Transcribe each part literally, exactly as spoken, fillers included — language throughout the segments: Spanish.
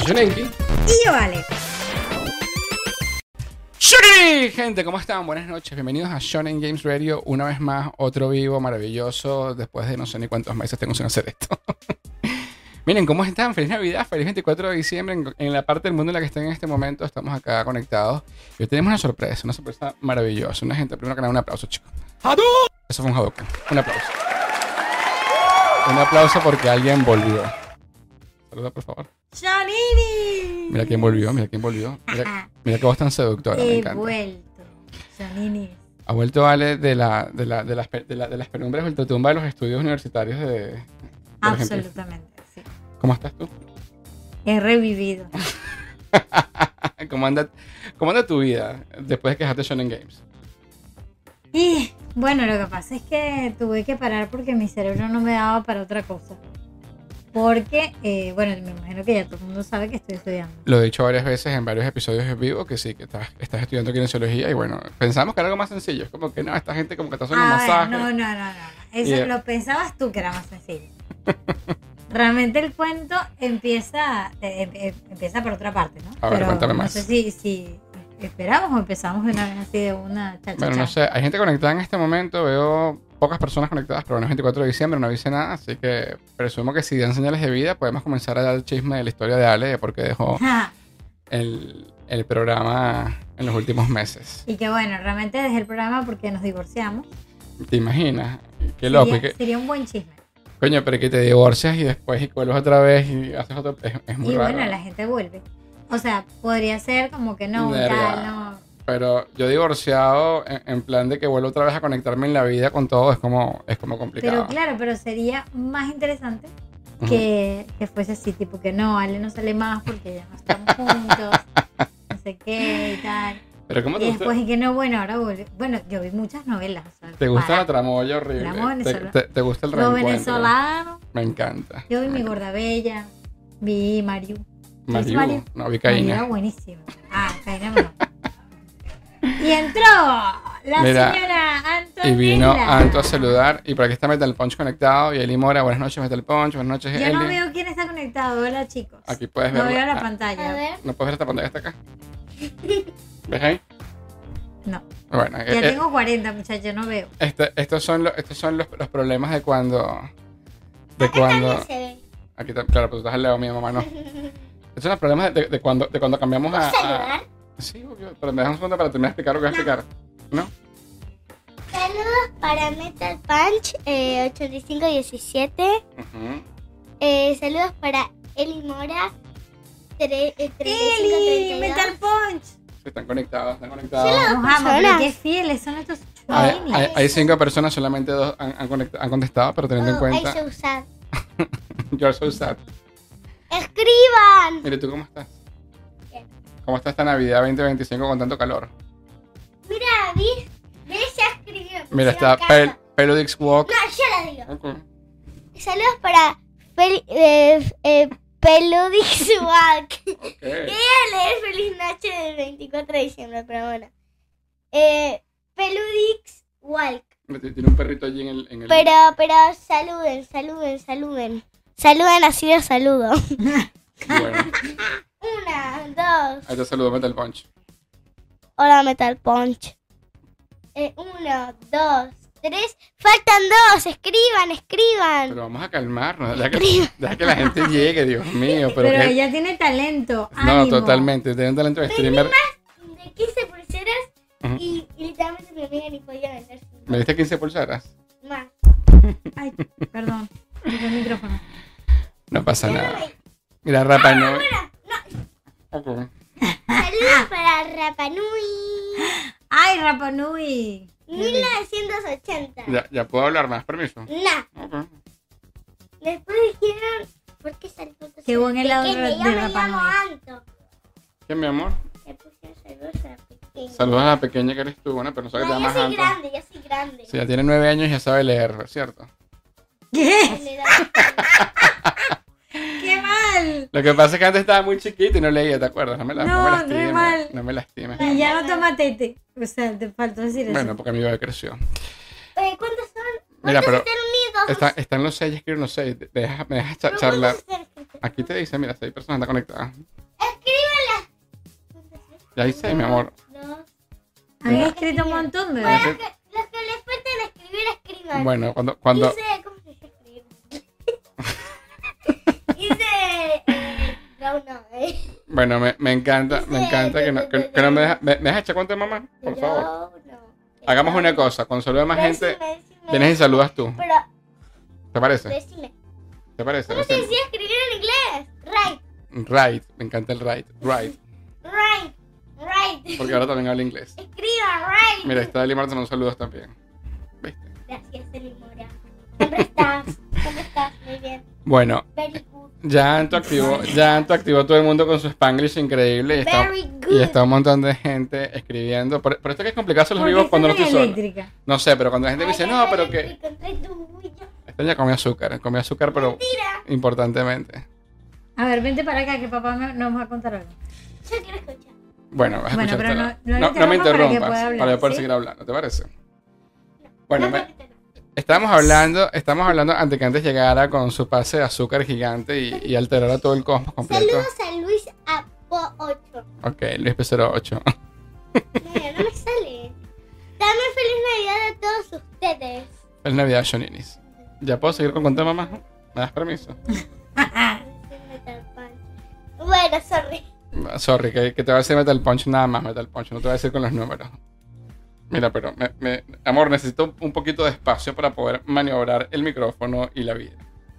Yo Nenki. Y yo, Ale. ¡Shuri! Gente, ¿cómo están? Buenas noches. Bienvenidos a Shonen Games Radio. Una vez más, otro vivo maravilloso. Después de no sé ni cuántos meses tengo sin hacer esto. Miren, ¿cómo están? Feliz Navidad, feliz veinticuatro de diciembre. En, en la parte del mundo en la que estén en este momento, estamos acá conectados. Y hoy tenemos una sorpresa, una sorpresa maravillosa. Una gente, primero que nada, un aplauso, chicos. Eso fue un Hadouken. Un aplauso. Un aplauso porque alguien volvió. Saluda, por favor. ¡Janini! Mira quién volvió, mira quién volvió. Mira, mira que vos tan seductora, me He encanta. vuelto. Janini. Ha vuelto Ale de, la, de, la, de, las, de, la, de las penumbras de ultratumba de los estudios universitarios de... de Absolutamente, sí. ¿Cómo estás tú? He revivido. ¿Cómo anda, ¿Cómo anda tu vida después de que dejaste Shonen Games? Y bueno, lo que pasa es que tuve que parar porque mi cerebro no me daba para otra cosa. Porque, eh, bueno, me imagino que ya todo el mundo sabe que estoy estudiando. Lo he dicho varias veces en varios episodios en vivo, que sí, que estás, estás estudiando kinesiología y bueno, pensamos que era algo más sencillo. Es como que no, esta gente como que está haciendo A ver, masajes. no, no, no, no. Eso Yeah. lo pensabas tú que era más sencillo. Realmente el cuento empieza eh, eh, empieza por otra parte, ¿no? A ver, Pero cuéntame no más. sé si, si esperamos o empezamos de una vez así de una chacha. Bueno, no sé, hay gente conectada en este momento, veo pocas personas conectadas, pero no es veinticuatro de diciembre, no dice nada, así que presumo que si dan señales de vida podemos comenzar a dar el chisme de la historia de Ale, de por qué dejó el, el programa en los últimos meses. Y que bueno, realmente dejé el programa porque nos divorciamos. ¿Te imaginas? Qué loco. Sería, y que, sería un buen chisme. coño, pero que te divorcias y después y vuelves otra vez y haces otro, es, es muy Y raro. bueno, la gente vuelve. O sea, podría ser como que no, Verga. tal, no. Pero yo divorciado en, en plan de que vuelvo otra vez a conectarme en la vida con todo es como, es como complicado. Pero claro, pero sería más interesante que, que fuese así, tipo que no, Ale no sale más porque ya no estamos juntos, no sé qué y tal. Pero ¿cómo te Y gusta? después, y que no, bueno, ahora vuelve. Bueno, yo vi muchas novelas. O sea, ¿Te gusta para- la tramoya horrible? Drama ¿Te, venezolano. te, te gusta el Lo reencuentro? venezolano. Me encanta. Yo vi Mi Gorda Bella, vi Mariu. Mariu, Mariu? no, vi Mariu Caína. era buenísimo. Ah, Caína no. Y entró la Mira, señora Antonella. Y vino Anto a saludar. Y por aquí está Metal Punch conectado. Y Eli Mora, buenas noches Metal Punch, buenas noches Yo Eli. no veo quién está conectado, ¿verdad, chicos? Aquí puedes No verlo. veo la Ah, pantalla. A ver. ¿No puedes ver esta pantalla que está acá? ¿Ves ahí? No. Bueno, Ya eh, eh, tengo cuarenta, muchachos, no veo. este- estos son, los, estos son los, los problemas de cuando... De Acá cuando... también se ve. Aquí está, claro, pero tú estás al lado mío, mamá, no. Estos son los problemas de, de cuando, de cuando cambiamos a... ¿Puedo a- saludar? Sí, obvio, pero me dejas un segundo para terminar de explicar lo que voy a explicar. ¿No? Saludos para Metal Punch eh, ochenta y cinco diecisiete. Ujú. Eh, saludos para Eli Mora tre- eh, treinta y cinco ¡Eli! treinta y dos. ¡Metal Punch! Sí, están conectados, están conectados. Sí, Nos amo, pero personas. qué fieles son estos Hay, chulinis. hay, hay cinco personas, solamente dos han, han, conect- han contestado, pero teniendo en Oh, cuenta... I so sad. You're so sad. ¡Escriban! Mire, ¿tú cómo estás? Bien. ¿Cómo está esta Navidad veinte veinticinco con tanto calor? Mira, ¿ves? ¿Ves? Ya escribió. Mira, pusieron está casa. Pel Peludix Walk. No, yo la digo. Ok. Saludos para Fel- eh, eh, Peludix Walk. Ok. Quería leer Feliz Noche del veinticuatro de diciembre, pero bueno. Eh, Peludix Walk. Mira, tiene un perrito allí en el... En el... Pero, pero saluden, saluden, saluden. Saluden, así los saludo. Bueno, Una, dos. ahí te saludo Metal Punch. Hola, Metal Punch. Eh, uno, dos, tres. Faltan dos. Escriban, escriban. Pero vamos a calmarnos. Deja que, deja que la gente llegue, Dios mío. Pero, Pero que- ella tiene talento. No, ánimo. totalmente. Tiene un talento de streamer. De quince pulseras Ujú. y, y literalmente mi amiga ni podía vender cinco ¿Me diste quince pulseras? más. Ay, perdón. Quité el micrófono. No pasa nada. Mira, Rapa no. Ok. Saludos para Rapa Nui. Ay, Rapa Nui. mil novecientos ochenta. Ya, ya puedo hablar más, permiso. No. Ok. Después dijeron, ¿por qué salió tanto? Qué buen helado de- Pequeño, de yo me Rapa llamo Nui. Anto. ¿Qué, mi amor? Le puse saludos a la pequeña. Saludos a la pequeña que eres tú, una persona que No, te yo llamas soy Anto. grande, yo soy grande. Sí, ya tiene nueve años y ya sabe leer, ¿cierto? ¿Qué? Le da- ¡Qué mal! Lo que pasa es que antes estaba muy chiquito y no leía, ¿te acuerdas? No me, la, no, No, me re lastimes. mal. No me lastimes. Y ya no toma tete. O sea, te faltó decir eso. Bueno, porque mi bebé creció. Eh, ¿Cuántos son? Mira, ¿Cuántos pero están unidos? está, están los seis, escriben los seis. Deja- me dejas cha- No, charlar. ¿cuántos están? Aquí te dice, mira, seis personas están conectadas. Ya hice, mi amor. Dos. Han escrito un montón, bebé. Bueno, los que, los que les faltan escribir, escriban. Bueno, cuando, cuando, Hice, ¿cómo se dice escribir? Hice, eh, no, no, eh. bueno, me, me encanta, me encanta que no, que, que no me dejas, me, me dejas echar cuenta de mamá, por Yo, favor. no. Hagamos una cosa, cuando salude a más Decime, gente, decime, vienes y saludas tú. Pero, ¿Te parece? decime. ¿Te parece? ¿Cómo se decía escribir en inglés? Right, Right, me encanta el right, right, right, right. porque ahora también habla inglés. Escriba, right. Mira, está Eli Marta, nos saludos también. ¿Viste? Gracias, Eli Mora. ¿Cómo estás? ¿Cómo estás? Muy bien. Bueno, Very good. ya Anto activó, ya Anto activó todo el mundo con su Spanglish increíble y está, Very good. y está un montón de gente escribiendo. Por, por esto que es complicado hacer los ¿Por qué vivos cuando no están estoy en solo. eléctrica? No sé, pero cuando la gente me Ay, dice, ay, no, ay, pero que... estoy entre tú y yo. Esta ya comió azúcar, comió azúcar, pero Mentira. importantemente. A ver, vente para acá que papá me- nos va a contar algo. Yo quiero escuchar. Bueno, vas a Bueno, escuchar. pero no, no- no le no, no me interrumpas para que interrumpas, pueda hablar, para yo poder ¿sí? seguir hablando, ¿te parece? Bueno, No, me- no, no, no. estamos hablando, estamos hablando antes que antes llegara con su pase de azúcar gigante y, y alterara todo el cosmos completo. Saludos a Luis Apo ocho. Ok, Luis P cero ocho. Mira, no me sale. Dame feliz Navidad a todos ustedes. Feliz Navidad, Shoninis. ¿Ya puedo seguir con contar, mamá? ¿Me das permiso? Bueno, sorry. Sorry, que, que te va a decir Metal Punch nada más, Metal Punch, no te voy a decir con los números. Mira, pero, me, me- amor, necesito un poquito de espacio para poder maniobrar el micrófono y la vida.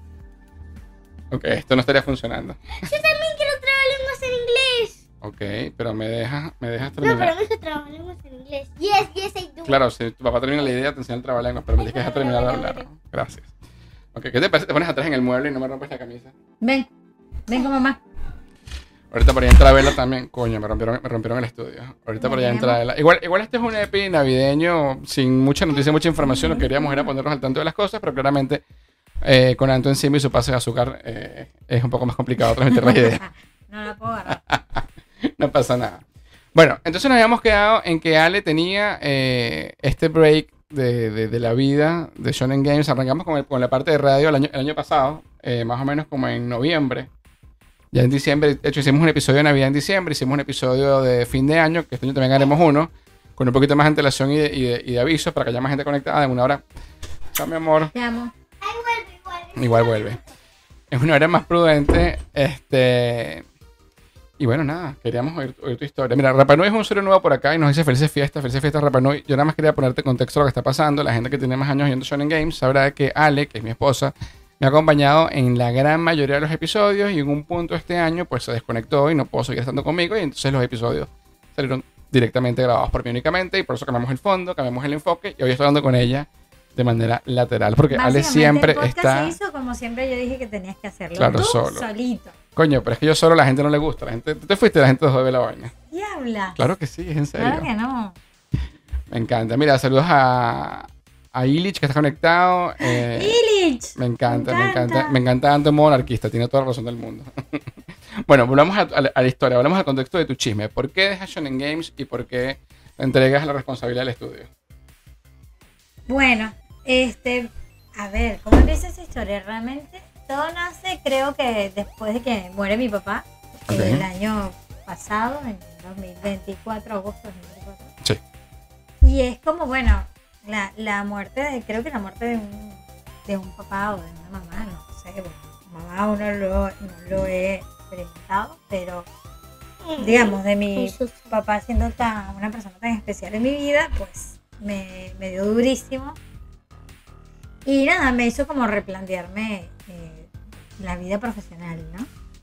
Ok, esto no estaría funcionando. Yo también quiero trabalenguas en inglés. Ok, pero me dejas, me dejas No, pero terminar. no es trabalenguas en inglés. Yes, yes, I do. Claro, si tu papá termina la idea, te enseña el trabalenguas, pero me tienes que dejar terminar de hablar. Gracias. Ok, ¿qué te parece? Te pones atrás en el mueble y no me rompes la camisa. Ven, ven con mamá. Ahorita por allá entra Vela también. Coño, me rompieron, me rompieron el estudio. Ahorita por allá Veremos. entra Vela. Igual, igual este es un E P navideño sin mucha noticia, mucha información. Lo que queríamos era ponernos al tanto de las cosas, pero claramente eh, con Anto encima y su pase de azúcar eh, es un poco más complicado transmitir las ideas. No la puedo agarrar. No pasa nada. Bueno, entonces nos habíamos quedado en que Ale tenía eh, este break de, de- de la vida de Shonen Games. Arrancamos con, el- con la parte de radio el año, el año pasado, eh, más o menos como en noviembre. Ya en diciembre, de hecho hicimos un episodio de Navidad en diciembre, hicimos un episodio de fin de año, que este año también haremos uno, con un poquito más de antelación y de, y de- y de avisos para que haya más gente conectada en una hora. Chao, mi amor. Te amo. Ay, vuelve, igual. Igual vuelve. En una hora más prudente, este... Y bueno, nada, queríamos oír, oír tu historia. Mira, Rapanui es un usuario nuevo por acá y nos dice felices fiestas, felices fiestas Rapanui. Yo nada más quería ponerte en contexto de lo que está pasando. La gente que tiene más años viendo Shonen Games sabrá que Ale, que es mi esposa, me ha acompañado en la gran mayoría de los episodios y en un punto este año pues se desconectó y no pudo seguir estando conmigo y entonces los episodios salieron directamente grabados por mí únicamente y por eso cambiamos el fondo, cambiamos el enfoque y hoy estoy hablando con ella de manera lateral porque Ale Básicamente, siempre el podcast está... se hizo como siempre yo dije que tenías que hacerlo. Claro, Tú solo. solito. Coño, pero es que yo solo a la gente no le gusta. La gente... Tú te fuiste y la gente dejó de ver la vaina. ¿Y hablas? Claro que sí, es en serio. Claro que no. Me encanta. Mira, saludos a, a Illich que está conectado. Eh, Illich. me encanta, me me encanta. encanta. Me encanta Anto modo anarquista, tiene toda la razón del mundo. Bueno, volvamos a, a la, a la historia, volvamos al contexto de tu chisme. ¿Por qué dejas Shonen Games y por qué entregas la responsabilidad del estudio? Bueno, este, a ver, ¿cómo empieza esa historia? Realmente todo nace, creo que después de que muere mi papá, eh, Ok. el año pasado, en dos mil veinticuatro, agosto de dos mil veinticuatro. Sí. Y es como, bueno, la, la muerte, de, creo que la muerte de un, de un papá o de una mamá, no sé, bueno, mamá aún no lo, no lo he experimentado, pero digamos, de mi papá siendo tan, una persona tan especial en mi vida, pues me, me dio durísimo. Y nada, me hizo como replantearme eh, la vida profesional, ¿no?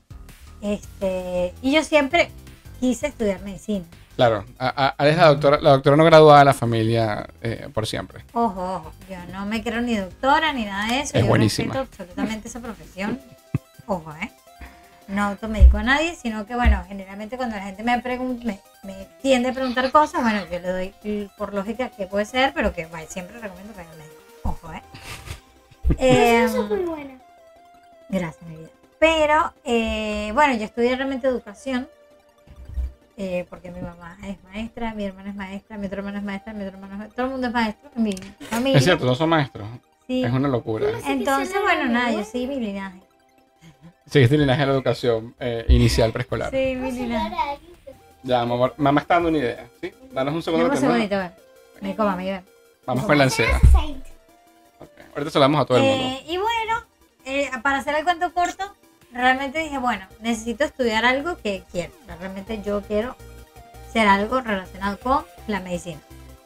Este, y yo siempre quise estudiar medicina. Claro, a, a, Ale es la doctora, la doctora no graduada de la familia eh, por siempre. Ojo, ojo, yo no me creo ni doctora ni nada de eso. Es yo buenísima. respeto absolutamente esa profesión. Ojo, ¿eh? No automedico a nadie, sino que, bueno, generalmente cuando la gente me pregunta, me, me tiende a preguntar cosas, bueno, yo le doy l- por lógica que puede ser, pero que vaya, siempre recomiendo que vaya al médico. Ojo, ¿eh? Eh, Eso es muy buena. Gracias, mi vida. Pero, eh, bueno, yo estudié realmente educación, eh, porque mi mamá es maestra, mi hermana es maestra, mi otro hermano es maestra, mi otro hermano es maestra, todo el mundo es maestro en mi familia. Es cierto, no son maestros. Sí. Es una locura. Entonces, bueno, nada, yo seguí mi linaje. Seguiste el linaje de la educación eh, inicial preescolar. Sí, mi ¿Puedo linaje. saludar a alguien? Ya, mamá, mamá está dando una idea, ¿sí? Danos un segundo. Dame un que termine. segundito, ven. Me coma, me ven. Vamos con la ansiedad. Okay. Ahorita se lo damos a todo el mundo. Eh, y bueno, eh, para hacer el cuento corto, realmente dije, bueno, necesito estudiar algo que quiero. Realmente yo quiero ser algo relacionado con la medicina.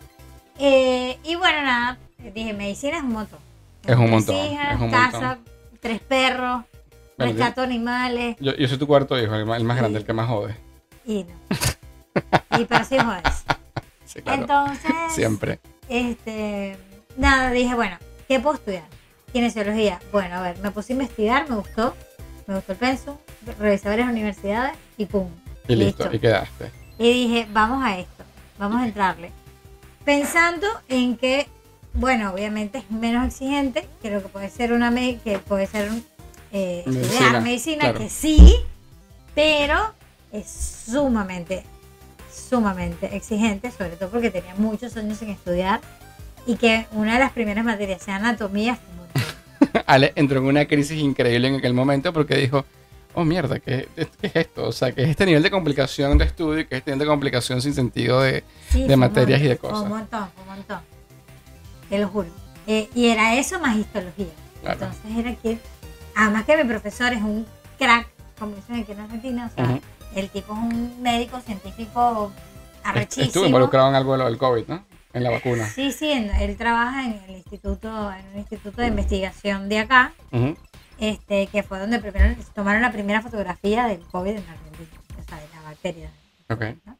Eh, y bueno, nada, dije, medicina es un montón. Es un Tres montón, hijas, es un casa, tres perros, Bueno, rescato animales. Yo, yo soy tu cuarto hijo, el más, el más grande, el que más jode. Y no. Y pero sí jodes. Sí, claro. Entonces, Siempre. este, nada, dije, bueno, ¿qué puedo estudiar? Kinesiología. Bueno, a ver, me puse a investigar, me gustó, me gustó el pensum, revisé varias universidades y pum. Y listo, y quedaste. Y dije, vamos a esto, vamos a entrarle. Pensando en que, bueno, obviamente es menos exigente que lo que puede ser una me que puede ser un, eh, Medicina, estudiar medicina, claro. que sí, pero es sumamente, sumamente exigente, sobre todo porque tenía muchos años sin estudiar y que una de las primeras materias sea anatomía. Ale entró en una crisis increíble en aquel momento porque dijo, oh mierda, ¿qué, qué es esto? O sea, que es este nivel de complicación de estudio y que es este nivel de complicación sin sentido de, Sí, de fue un materias y de montón, cosas. Fue un montón, fue un montón. Te lo juro. Eh, y era eso más histología. Claro. Entonces era que, además que mi profesor es un crack, como dicen aquí en Argentina, o sea, Ujú. el tipo es un médico científico arrechísimo. Estuvo involucrado en algo de lo del COVID, ¿no? En la vacuna. Sí, sí, en- él trabaja en el instituto, en un instituto de investigación de acá, Ujú. este, que fue donde primero tomaron la primera fotografía del COVID en Argentina, o sea, de la bacteria. Ok. ¿no?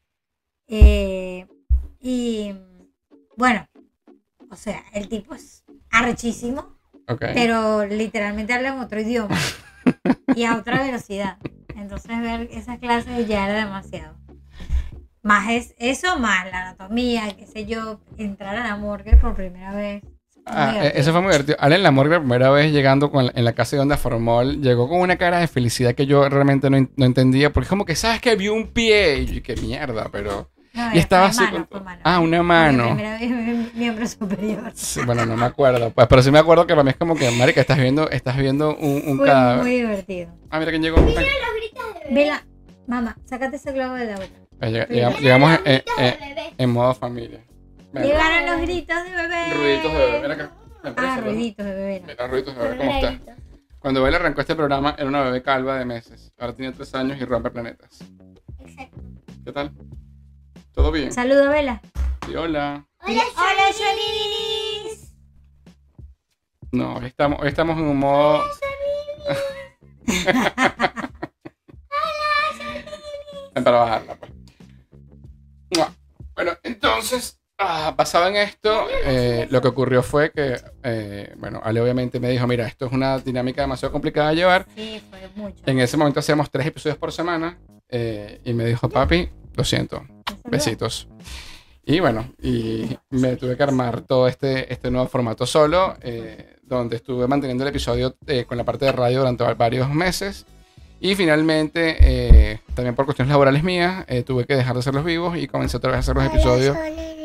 Eh, y bueno, o sea, el tipo es arrechísimo, Ok. pero literalmente habla en otro idioma y a otra velocidad. Entonces ver esas clases ya era demasiado. Más es eso, más la anatomía, qué sé yo, entrar a la morgue por primera vez. Ah, Muy eh, divertido. eso fue muy divertido. Ale en la morgue la primera vez llegando con la- en la casa de Onda Formol, llegó con una cara de felicidad que yo realmente no, en- no entendía, porque es como que sabes que vio un pie y yo, qué mierda, pero... No, y estaba fue así mano, con fue todo. mano. Ah, una La mano. primera vez mi miembro superior. Sí, bueno, no me acuerdo, pues, pero sí me acuerdo que para mí es como que, marica, estás viendo, estás viendo un, un Fue cadáver. muy divertido. Ah, mira quién llegó. Los gritos de bebé. Vela, mamá, sácate ese globo de la boca. Ah, llega- Mira. llegamos llegamos en, Los gritos en- de bebé. en modo familia. Ven, Llegaron los gritos de bebé. ruiditos de bebé. Mira acá. Ven, Ah, pásalo. ruiditos de bebé. no. Mira, ruiditos de bebé, ¿cómo está? Cuando Bella arrancó este programa, era una bebé calva de meses. Ahora tiene tres años y rompe planetas. Exacto. ¿Qué tal? ¿Todo bien? Saluda, Vela. Sí, hola. Hola, Hola, Jolis. No, hoy estamos, hoy estamos en un modo... Ven para bajarla, pues. Mua. Bueno, entonces, ah, basado en esto, eh, lo que ocurrió fue que, eh, bueno, Ale obviamente me dijo, mira, esto es una dinámica demasiado complicada de llevar. Sí, fue mucho. En ese momento hacíamos tres episodios por semana eh, y me dijo, papi, lo siento, besitos. Y bueno, y me tuve que armar todo este, este nuevo formato solo, eh, donde estuve manteniendo el episodio eh, con la parte de radio durante varios meses. Y finalmente, eh, también por cuestiones laborales mías, eh, tuve que dejar de hacer los vivos y comencé otra vez a hacer los episodios.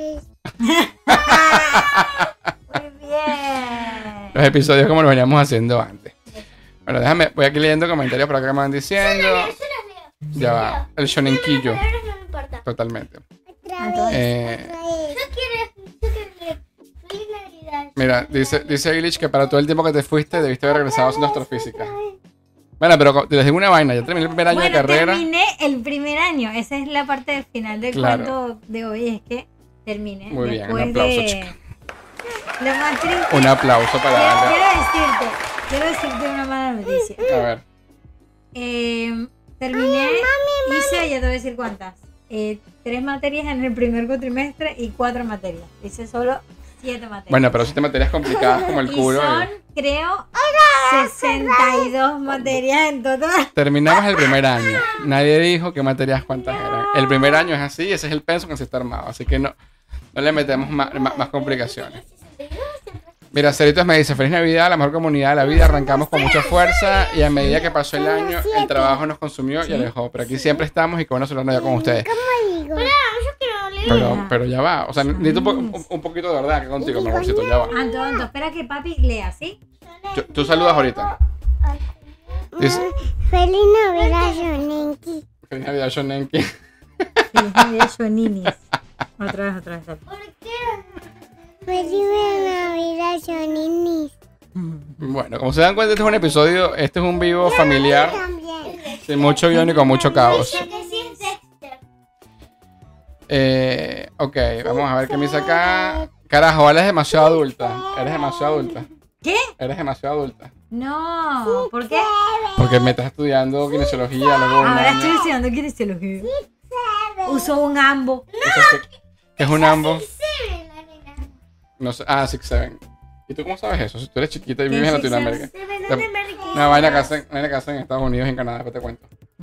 Muy bien. Los episodios como los veníamos haciendo antes. Bueno, déjame, voy aquí leyendo comentarios por acá que me van diciendo. Yo los leo. Ya va, el shonenquillo, Palabras no me importa. totalmente. Entonces, Eh, Yo quiero, yo quiero leer. Feliz Navidad. Mira, dice, dice Illich que para todo el tiempo que te fuiste debiste haber regresado haciendo astrofísica. Bueno, pero co- les digo una vaina, ya terminé el primer año bueno, de carrera. terminé el primer año. Esa es la parte del final del Claro. cuento de hoy. Es que terminé. Muy bien, un después aplauso, de... chica. Lo más triste. Un aplauso para Quiero, darle. quiero decirte, quiero decirte una mala noticia. A ver, Eh, terminé, hice, ya te voy a decir cuántas. Eh, tres materias en el primer cuatrimestre y cuatro materias. Hice solo siete materias. bueno, pero si te materias complicadas como el y culo. son, eh. creo, sesenta y dos materias en total. Terminamos el primer año. Nadie dijo qué materias cuántas eran. El primer año es así, ese es el peso que se está armado. Así que no, no le metemos más, más, más complicaciones. Mira, Ceritos me dice, feliz Navidad, la mejor comunidad de la vida, arrancamos con mucha fuerza y a medida que pasó el año, el trabajo nos consumió y alejó. Pero aquí siempre estamos y que bueno celebrar Navidad con ustedes. Yo quiero leer. Pero, pero ya va, o sea, necesito un, po- un- un poquito de verdad que contigo, mi amorcito, ya va. Anto, Anto, espera que papi lea, ¿sí? Yo- tú saludas ahorita. Dice, Feliz Navidad, Shonenki. feliz Navidad, Shonenki. Feliz Navidad, Shoninis. Otra vez, otra vez. Otra. ¿Por qué? Feliz Navidad, Shoninis. Bueno, como se dan cuenta, este es un episodio, este es un vivo familiar, sin mucho guión y con mucho caos. Eh, ok, vamos a ver qué me dice acá. Carajo, eres demasiado adulta. Eres demasiado adulta. ¿Qué? Eres demasiado adulta. No, ¿por qué? Porque me estás estudiando kinesiología, luego un Ahora año. estoy estudiando kinesiología. Uso un ambo. ¿Qué, qué es un ambo? No sé. Ah, six seven. ¿Y tú cómo sabes eso? Si tú eres chiquita y vives en six Latinoamérica. ¿Dónde Una vaina que hacen, una vaina que hacen en Estados Unidos y en Canadá, que te cuento.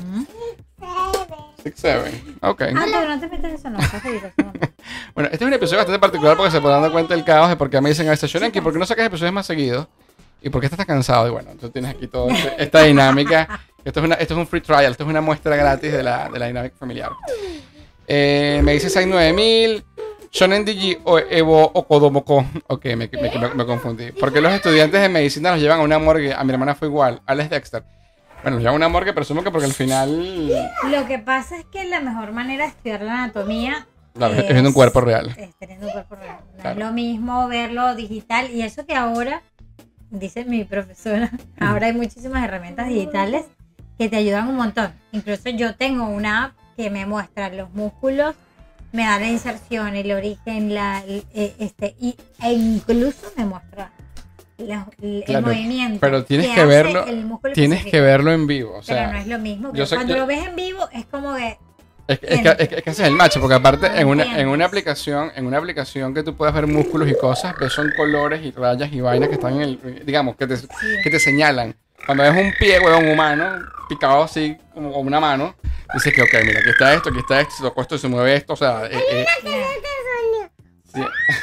six seven. Ok. Ah, pero no te metas eso, no. Estás feliz, no. Bueno, este es un episodio bastante particular porque se puede dar cuenta del caos de por qué me dicen a veces, Shorenki, ¿por qué no sacas episodios más seguidos? ¿Y por qué estás cansado? Y bueno, tú tienes aquí toda este, esta dinámica. Esto es, una, esto es un free trial, esto es una muestra gratis de la, de la dinámica familiar. Eh, me dice seis nueve mil. Shonen Digi o Evo Okodomoko. Ok, me, me, me, me confundí. Porque los estudiantes de medicina los llevan a una morgue. A mi hermana fue igual. Alex Dexter. Bueno, los llevan a una morgue, presumo que porque al final. Lo que pasa es que la mejor manera de estudiar la anatomía Claro, es viendo un cuerpo real. Es teniendo un cuerpo real. No Claro. es lo mismo verlo digital. Y eso que ahora, dice mi profesora, ahora hay muchísimas herramientas digitales que te ayudan un montón. Incluso yo tengo una app que me muestra los músculos, me da la inserción, el origen, la, el- este, y, e incluso me muestra la- el, Claro, movimiento. pero tienes que hace verlo- el músculo Tienes específico. que verlo en vivo. O Pero sea, no es lo mismo. Que yo sé cuando que- lo ves en vivo es como que es, que- es que, es, que, es que ese es el match, porque aparte en una, en una Entiendes. aplicación, en una aplicación que tú puedas ver músculos y cosas, ves son colores y rayas y vainas que están en el, digamos, que te, que te señalan. Cuando ves un pie, huevón, humano, picado así como con una mano, dices que, ok, mira, aquí está esto, aquí está esto, se tocó esto, se mueve esto, o sea, eh, eh, sí.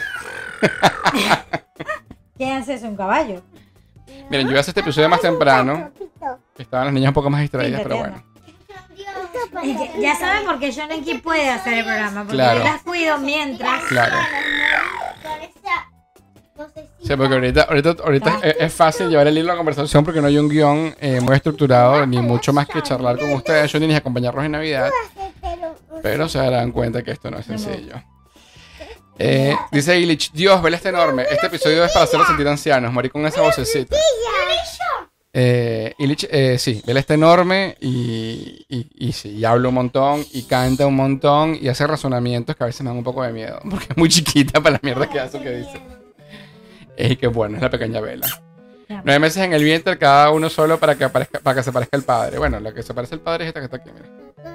¿quién hace eso? Un caballo. Miren, yo iba a hacer este episodio más temprano, que estaban las niñas un poco más distraídas, Sí, te pero entiendo. bueno. Es que ya saben por qué Shonenki puede hacer el programa. Porque Claro. yo las cuido mientras. Claro. Con esa vocecita. Sí, porque ahorita, ahorita, ahorita es, es fácil llevar el hilo de la conversación porque no hay un guión eh, muy estructurado, ni mucho más que charlar con ustedes, yo ni acompañarlos en Navidad, pero se darán cuenta que esto no es sencillo. Eh, dice Illich, Dios, Vela está enorme. Este episodio es para hacerlos sentir ancianos, morir con esa vocecita. Eh, Illich, eh, sí, Vela está enorme y, y, y sí, y habla un montón y canta un montón y hace razonamientos que a veces me dan un poco de miedo porque es muy chiquita para la mierda que hace o que dice. Y que bueno, es la pequeña Vela. Nueve meses en el vientre, cada uno solo para que aparezca, para que se parezca al padre. Bueno, la que se parece al padre es esta que está aquí, mira.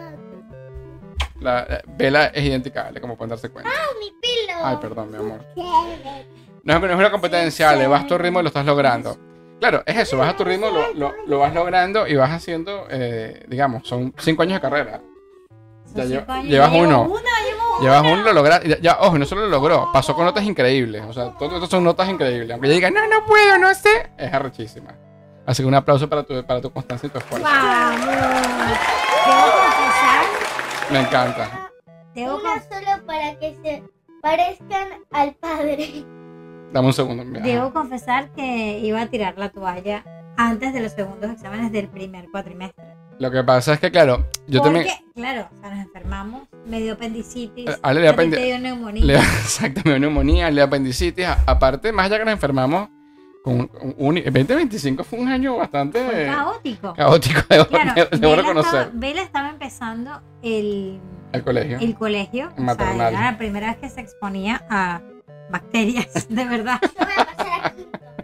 La, la- Vela es identificable, como pueden darse cuenta. Mi pilo. Ay, perdón, mi amor. No es, no es una competencia, le vas a tu ritmo y lo estás logrando. Claro, es eso, vas a tu ritmo, lo, lo, lo vas logrando y vas haciendo, eh, digamos, son cinco años de carrera. Ya Son lle- cinco años. llevas Llevo uno. una, llevo Llevas uno, lo lograste. Ya, ya, ojo, no solo lo logró, pasó con notas increíbles. O sea, todo esto son notas increíbles. Aunque ella diga, no, no puedo, no sé, es arrechísima. Así que un aplauso para tu, para tu constancia y tu esfuerzo. Vamos. Debo confesar, Me encanta. debo Una con- solo para que se parezcan al padre. Dame un segundo. mira. debo confesar que iba a tirar la toalla antes de los segundos exámenes del primer cuatrimestre. Lo que pasa es que, claro, yo Porque, también. claro, o sea, nos enfermamos, me dio apendicitis, Eh, Ale le a ti apendi- te dio neumonía. Le, exacto, me dio neumonía, le dio apendicitis. A- aparte, más allá que nos enfermamos, con un, un- veinte veinticinco fue un año bastante Fue caótico. caótico, debo, Claro, debo Vela reconocer. estaba, Vela estaba empezando el, El colegio. el colegio, o Maternal. sea, era la primera vez que se exponía a bacterias, de verdad. Yo voy a pasar aquí.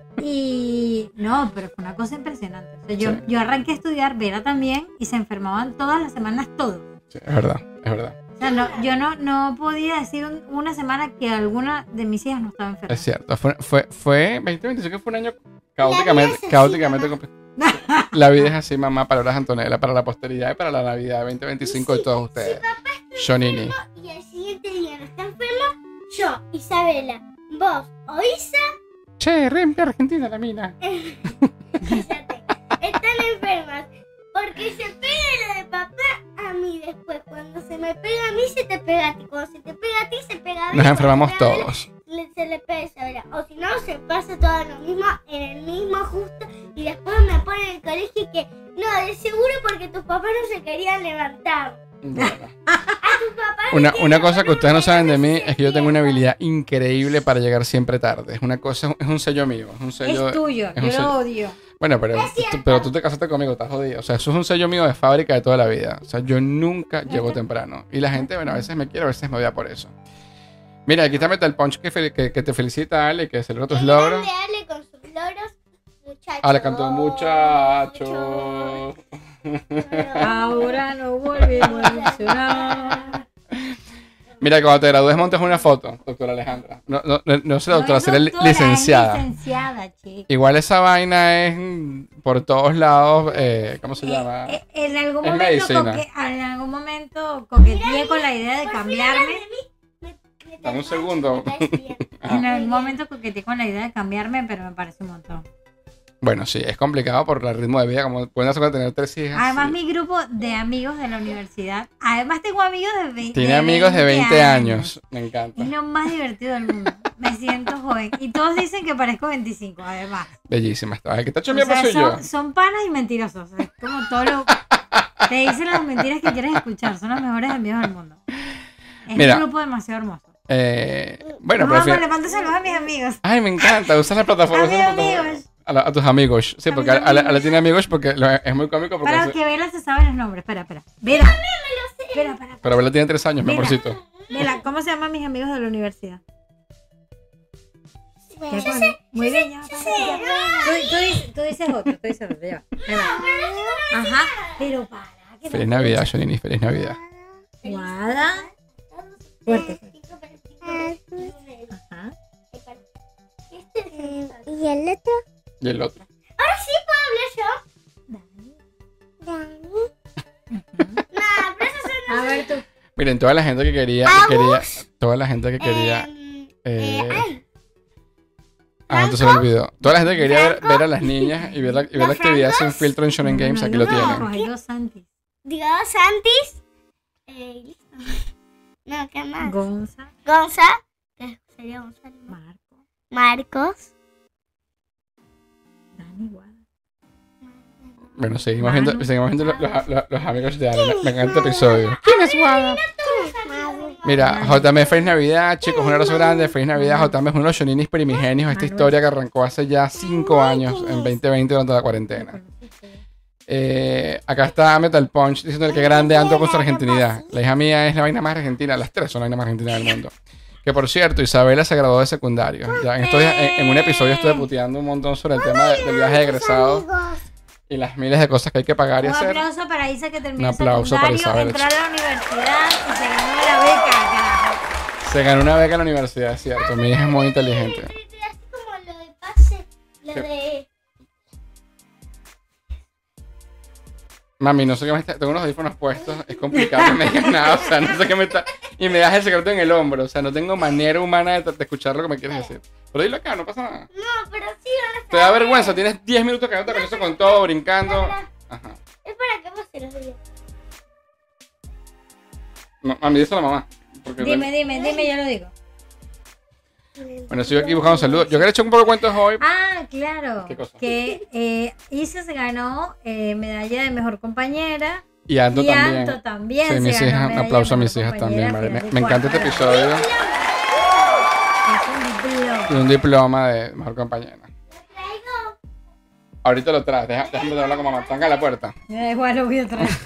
Y no, pero fue una cosa impresionante. O sea, yo, Sí. yo arranqué a estudiar, Vela también, y se enfermaban todas las semanas todos. Sí, es verdad, es verdad. O sea, no, yo no, no podía decir un- una semana que alguna de mis hijas no estaba enferma. Es cierto. Fue, fue, fue veinte veinticinco fue un año caóticamente, así, caóticamente compli- La vida es así, mamá, palabras Antonella, para la posteridad y para la Navidad veinte veinticinco de todos ustedes. Shonini. Y el siguiente día no está enferma, yo, Isabela, vos o Isa, Che, Rempe Argentina la mina. fíjate, están enfermas. Porque se pega lo de papá a mí después. Cuando se me pega a mí, se te pega a ti. Cuando se te pega a ti, se pega a mí. Nos enfermamos Cuando se pega a todos. Bela, le- se le pega a Isabela. O si no, se pasa todo lo mismo en el mismo justo. Y después me ponen en el colegio que no, de seguro porque tus papás no se querían levantar. Bueno. A tu papá Una, una cosa que ustedes no saben de mí es que yo tengo una habilidad increíble para llegar siempre tarde. Es una cosa, es un sello mío. Es un sello. Es tuyo, es un yo sello. lo odio. Bueno, pero, Es cierto. tú, pero tú te casaste conmigo, estás jodido. O sea, eso es un sello mío de fábrica de toda la vida. O sea, yo nunca llego temprano. Y la gente, bueno, a veces me quiere, a veces me odia por eso. Mira, aquí está Metal Punch que, fel- que, que te felicita, Ale, que celebra tus el logros. grande Ale con sus logros, muchachos. Ale cantó muchacho. Ahora no volvemos a mencionar. Mira, cuando te gradúes montes una foto, doctora Alejandra. No, no, no, no sé, doctora, No es seré li- doctora, licenciada. Es licenciada, chica. Igual esa vaina es mm, por todos lados, eh, ¿cómo se llama? Eh, eh, en algún Es momento medicina. coque- en algún momento coqueteé con la idea de cambiarme. Dame un segundo. Ajá. En algún momento coqueteé con la idea de cambiarme, pero me parece un montón. Bueno, sí, es complicado por el ritmo de vida, como pueden hacer tener tres hijas. Además, sí. mi grupo de amigos de la universidad. Además, tengo amigos de veinte Tiene amigos de veinte años. Me encanta. Es lo más divertido del mundo. Me siento joven. Y todos dicen que parezco veinticinco, además. Bellísima esta. El que está hecho O mi sea, soy yo. son, son panas y mentirosos. Es como todo lo. Te dicen las mentiras que quieres escuchar. Son los mejores amigos del mundo. Es Mira. un grupo demasiado hermoso. Eh, bueno, pero Vamos, al final- le mando saludos a mis amigos. Ay, me encanta. Usas la plataforma. A usas mis la plataforma. amigos. A, la- a tus amigos. Sí, A porque mis Ale, Ale amigos. tiene amigos porque lo- es muy cómico. Porque Para hace- que Vela se sabe los nombres. Espera, espera. Vela. Espera, espera. Pero Bella tiene tres años, mi Mira. amorcito. Vela, ¿cómo se llaman mis amigos de la universidad? Yo ¿Qué sé, pone? Muy bien, ya. Tú, tú dices, tú dices otro, tú dices otro, ya. va. Ahí va. Ajá, pero para. que Feliz no- Navidad, Janini. Feliz Navidad. Guada. Fuerte. Ajá. ¿Y el otro? Y el otro. Ahora sí puedo hablar yo. No, pero esos son A ver tú. Miren, toda la gente que quería, que quería toda la gente que quería, Em, eh, eh, ay, ah, entonces se me olvidó. Toda la gente que quería ver, ver a las niñas y ver la, y ver la actividad sin filtro en Shonen Games, No, aquí no, lo no, tienen. Hay dos Santis. digo Santis. Eh, listo. No, ¿qué más? Gonza, Gonza, que sería Gonzalo. Marco, Marcos. Dani, Guada. Bueno, seguimos Manu. viendo, seguimos viendo los, los- los- los amigos de Ale. Me, me encanta este episodio. ¿Quién es Wada? Mira, J M, feliz Navidad, chicos, un abrazo grande, feliz Navidad, J M es uno de los shoninis primigenios, esta Manuel. historia que arrancó hace ya cinco años, en veinte veinte durante la cuarentena. Eh, acá está Metal Punch diciendo que grande Anto con su argentinidad. La hija mía es la vaina más argentina, las tres son la vaina más argentina del mundo. Que por cierto, Isabela se graduó de secundario. Ya en, estos días- en, en un episodio estuve puteando un montón sobre el tema de- del viaje de egresados y las miles de cosas que hay que pagar y Un hacer. aplauso para Isa que terminó Un aplauso para secundario, Isabel. entró a la universidad y se ganó la beca, carajo. Se ganó una beca en la universidad, es cierto. Mi hija es muy inteligente. Así como lo de pase, lo ¿Qué? de... Mami, no sé qué me está... Tengo unos audífonos puestos. Es complicado que me digas nada. O sea, no sé qué me está... Y me das el secreto en el hombro. O sea, no tengo manera humana de, de escuchar lo que me quieres decir. Pero dilo acá, no pasa nada. No, pero sí van a Te da saber. vergüenza. Tienes diez minutos cagándote con eso con todo, brincando. Ajá. Es para que vos se los digas. No, mami, díselo a la mamá. Porque Dime, dime, dime, yo lo digo. Bueno, sigo aquí buscando saludos. Yo quería echar un poco de cuentos hoy. Ah, claro. ¿Qué cosa? Que eh, Isa se ganó eh, medalla de mejor compañera. Y Anto y también. Anto también. Sí, se mis ganó hijas. Un medalla de aplauso a mis mejor hijas también. compañera, Vale. Me, final de me encanta este cuarto. episodio. Es un diploma. Y un diploma de mejor compañera. Traigo. Ahorita lo traes. Deja- Déjame hablar con mamá. Tranca la puerta. Ya, igual lo voy a traer.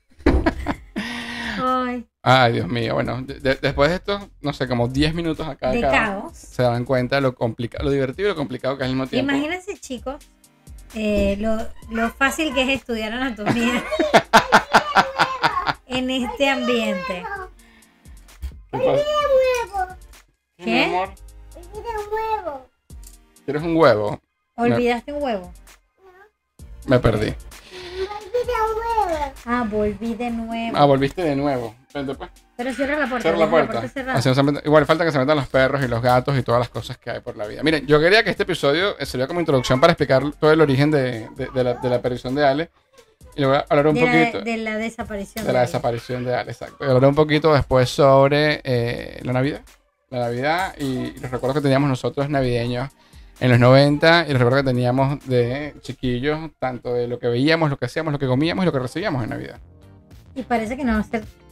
Ay, Ay, Dios mío. Bueno, de- de- después de estos, no sé, como diez minutos acá de de cada- caos. se dan cuenta de lo complicado, lo divertido y lo complicado que es al mismo tiempo. Imagínense, chicos, eh, lo, lo fácil que es estudiar anatomía en este ambiente. ¿Qué pasa? Huevo. Mi ¿Qué? amor, Olvida un huevo. ¿quieres un huevo? ¿Olvidaste un huevo? Me perdí. Olvida un huevo. Ah, volví de nuevo. Ah, volviste de nuevo. Vente, pues. Pero cierra la puerta. Cierra la deja puerta. cerrada. Así no se meten- igual falta que se metan los perros y los gatos y todas las cosas que hay por la vida. Miren, yo quería que este episodio eh, sería como introducción para explicar todo el origen de, de- de la, de la aparición de Ale. Y le voy a hablar un de, poquito la, de la desaparición. de la Ale. desaparición de Ale, exacto. Y hablar un poquito después sobre eh, la Navidad. La Navidad y los recuerdos que teníamos nosotros navideños en los noventa y los recuerdos que teníamos de chiquillos, tanto de lo que veíamos, lo que hacíamos, lo que comíamos y lo que recibíamos en Navidad. Y parece que no va a ser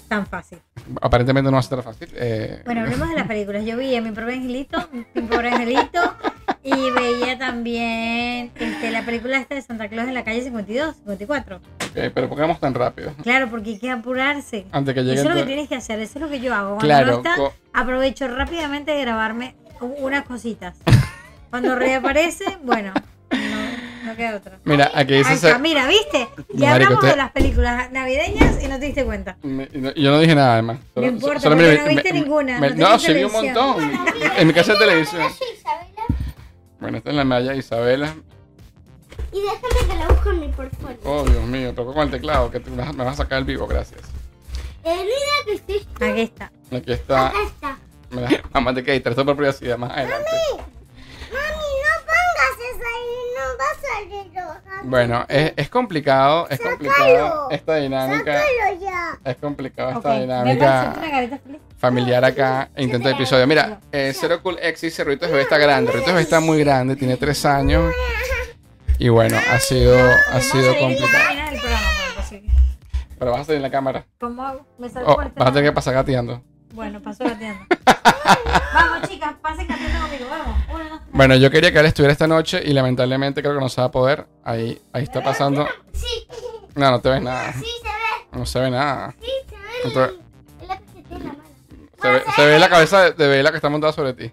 tan fácil. Aparentemente no va a ser tan fácil. Eh, Bueno, hablemos de las películas. Yo vi a Mi Pobre Angelito, Mi Pobre Angelito, y veía también este, la película esta de Santa Claus en la calle cincuenta y dos, cincuenta y cuatro. ok, pero ¿por qué vamos tan rápido? Claro, porque hay que apurarse. Antes que llegue Eso es lo que el- tienes que hacer, eso es lo que yo hago. Cuando Claro, no está, co- aprovecho rápidamente de grabarme u- unas cositas. Cuando reaparece, bueno, no, no queda otra. Mira, aquí dice... Ahí está, mira, ¿viste? Ya Marico, hablamos usted- de las películas navideñas y no te diste cuenta. Me- no- yo no dije nada además. No importa, porque no viste ninguna, me- no no, tenías sí vi un televisión. montón. En mi casa de televisión. Isabela. Bueno, esta es la medalla de Isabela. Y déjame que la busco en mi portfolio. Oh, Dios mío, tocó con el teclado, que te- me vas me vas a sacar el vivo, gracias. Eh, mira que estoy... Aquí está. Aquí está. Acá está. Me da- Mamá te queda esto por privacidad más adelante. Mami, no pongas esa ahí, no va a salir roja. Bueno, es, es complicado, es complicado esta dinámica. Sácalo ya. Es complicado Ok, esta ven para dinámica hacerte una carita feliz. familiar acá e intento de episodio. Mira, eh, Zero Cool X dice, Rito Bebé está grande. Rito Bebé está muy grande, tiene tres años. Y bueno, ha sido, ha sido complicado. Terminar el programa, pero sí. Pero vas a salir en la cámara. ¿Cómo hago? Me salgo Oh, por este vas a tener lado. que pasar gateando. Bueno, paso gateando. Vamos, chicas, pasen gateando conmigo, vamos. Uno, dos, tres. Bueno, yo quería que él estuviera esta noche y lamentablemente creo que no se va a poder. Ahí, ahí está pasando. Sí, No, no te ves nada. sí se ve, No se ve nada. sí se ve. Entonces- El lápiz que tiene en la mano. Se ve, se ve la cabeza de, de Bella que está montada sobre ti.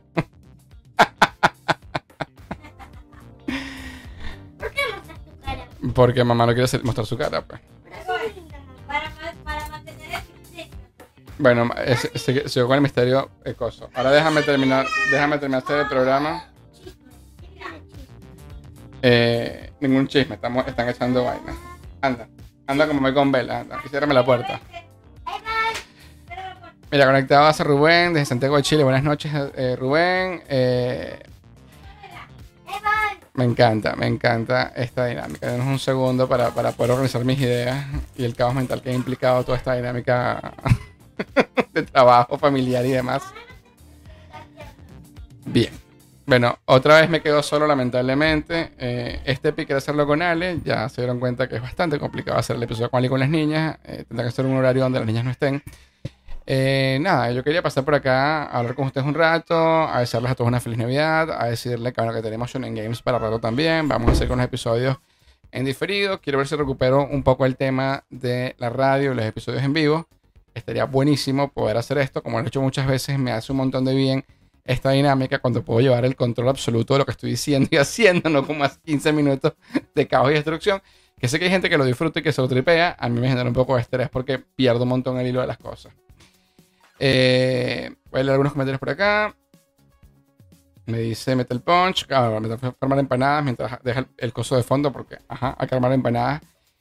¿Por qué mostras tu cara? Porque mamá no quiere hacer- mostrar su cara, pues. Pero sí, linda, mamá. Para, ma- para mantener el equilibrio. Bueno, es- sigue sigo con el misterio eh, coso. Ahora déjame terminar, déjame terminar este programa. Eh, ningún chisme, estamos, están echando vaina. Anda, anda como me con Bella, anda, y ciérrame la puerta. Mira, conectado a Rubén desde Santiago de Chile. Buenas noches, eh, Rubén. Eh, me encanta, me encanta esta dinámica. Denos un segundo para, para poder organizar mis ideas y el caos mental que ha implicado toda esta dinámica de trabajo familiar y demás. Bien. Bueno, otra vez me quedo solo, lamentablemente. Eh, este pique de hacerlo con Ale, ya se dieron cuenta que es bastante complicado hacer el episodio con Ale y con las niñas. Eh, tendrá que ser un horario donde las niñas no estén. Eh, nada, yo quería pasar por acá a hablar con ustedes un rato, a desearles a todos una feliz Navidad, a decirles que, bueno, que tenemos Shonen Games para rato también. Vamos a hacer con los episodios en diferido. Quiero ver si recupero un poco el tema de la radio y los episodios en vivo. Estaría buenísimo poder hacer esto. Como lo he hecho muchas veces, me hace un montón de bien esta dinámica cuando puedo llevar el control absoluto de lo que estoy diciendo y haciendo, no como más quince minutos de caos y destrucción. Que sé que hay gente que lo disfruta y que se lo tripea. A mí me genera un poco de estrés porque pierdo un montón el hilo de las cosas. Eh, voy a leer algunos comentarios por acá. Me dice Metal Punch. Ah, me tengo que armar empanadas mientras deja el, el coso de fondo porque, ajá, hay que armar empanadas.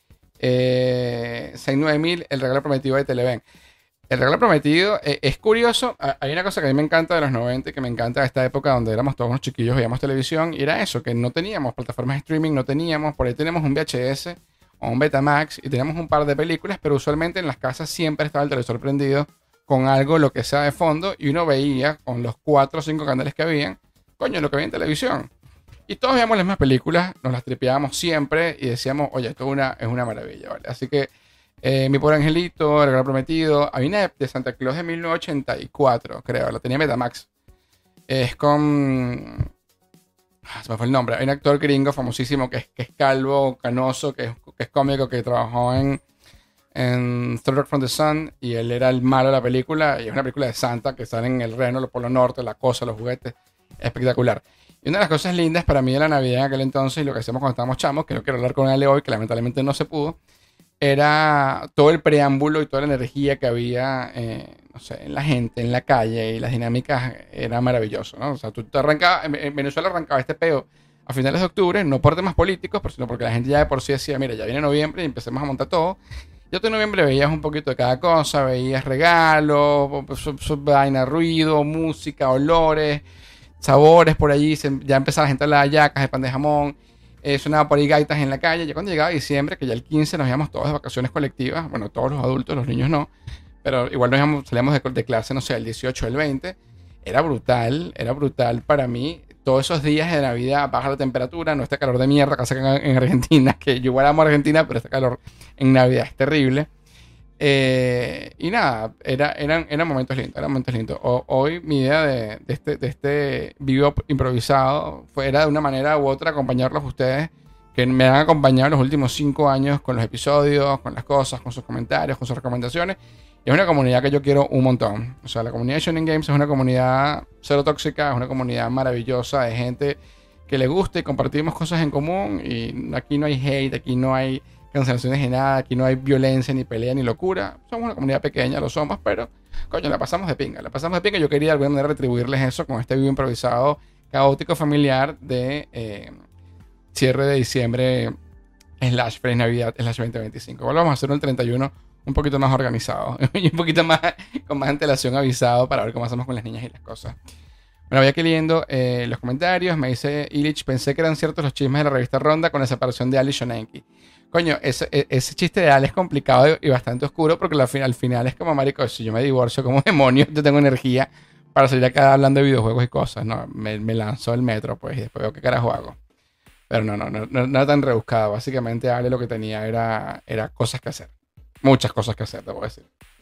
Eh, sesenta y nueve mil, el regalo prometido de Televen. El regalo prometido eh, es curioso. Ah, hay una cosa que a mí me encanta de los noventa y que me encanta de esta época donde éramos todos unos chiquillos, veíamos televisión y era eso, que no teníamos plataformas de streaming, no teníamos, por ahí tenemos un V H S o un Betamax y teníamos un par de películas, pero usualmente en las casas siempre estaba el televisor prendido con algo, lo que sea de fondo, y uno veía con los cuatro o cinco canales que habían, coño, lo que había en televisión. Y todos veíamos las mismas películas, nos las tripeábamos siempre y decíamos, oye, esto es una, es una maravilla, ¿vale? Así que eh, Mi Pobre Angelito, El Regalo Prometido, había una de Santa Claus de mil novecientos ochenta y cuatro, creo, la tenía Betamax. Es con... Ah, se me fue el nombre. Hay un actor gringo famosísimo que es, que es calvo, canoso, que es, que es cómico, que trabajó en, en Star Trek from the Sun y él era el malo de la película. Y es una película de Santa que sale en el Reno, el Polo Norte, la cosa, los juguetes. Espectacular. Y una de las cosas lindas para mí de la Navidad en aquel entonces y lo que hacíamos cuando estábamos chamos, que no quiero hablar con él hoy, que lamentablemente no se pudo, era todo el preámbulo y toda la energía que había, eh, no sé, en la gente, en la calle y las dinámicas, era maravilloso, ¿no? O sea, tú te arrancabas, en, en Venezuela arrancaba este peo a finales de octubre, no por temas políticos, pero sino porque la gente ya de por sí decía, mira, ya viene noviembre y empecemos a montar todo. Yo en noviembre veías un poquito de cada cosa, veías regalos, su, su vaina, ruido, música, olores, sabores por allí, se, ya empezaba la gente a las hallacas de pan de jamón. Eh, sonaba por ahí gaitas en la calle. Ya cuando llegaba diciembre, que ya el quince nos íbamos todos de vacaciones colectivas, bueno, todos los adultos, los niños no, pero igual nos íbamos, salíamos de, de clase, no sé, el dieciocho, el veinte, era brutal, era brutal para mí, todos esos días de Navidad, baja la temperatura, no este calor de mierda que hace en, en Argentina, que yo igual amo Argentina, pero este calor en Navidad es terrible, Eh, y nada, era, eran, eran momentos lindos, eran momentos lindos. O- hoy mi idea de, de este, de este video improvisado fue, era de una manera u otra acompañarlos a ustedes que me han acompañado los últimos cinco años con los episodios, con las cosas, con sus comentarios, con sus recomendaciones. Y es una comunidad que yo quiero un montón. O sea, la comunidad de Shonen Games es una comunidad cero tóxica, es una comunidad maravillosa de gente que le gusta y compartimos cosas en común. Y aquí no hay hate, aquí no hay cancelaciones de nada, aquí no hay violencia, ni pelea, ni locura. Somos una comunidad pequeña, lo somos, pero coño, la pasamos de pinga. La pasamos de pinga. Yo quería de alguna manera retribuirles eso con este video improvisado, caótico, familiar de eh, cierre de diciembre, slash feliz Navidad, slash veinte veinticinco. Igual vamos a hacerlo el treinta y uno un poquito más organizado y un poquito más con más antelación avisado para ver cómo hacemos con las niñas y las cosas. Bueno, voy aquí leyendo eh, los comentarios. Me dice Illich, pensé que eran ciertos los chismes de la revista Ronda con la separación de Ali y Shonenki. Coño, ese, e- ese chiste de Ali es complicado y, y bastante oscuro porque al final, al final es como, marico, si yo me divorcio, como demonios yo tengo energía para salir acá hablando de videojuegos y cosas? No, me, me lanzó el metro, pues, y después veo qué carajo hago. Pero no, no, no, no, no era tan rebuscado. Básicamente Ale lo que tenía era, era cosas que hacer. Muchas cosas que hacer, te voy a decir.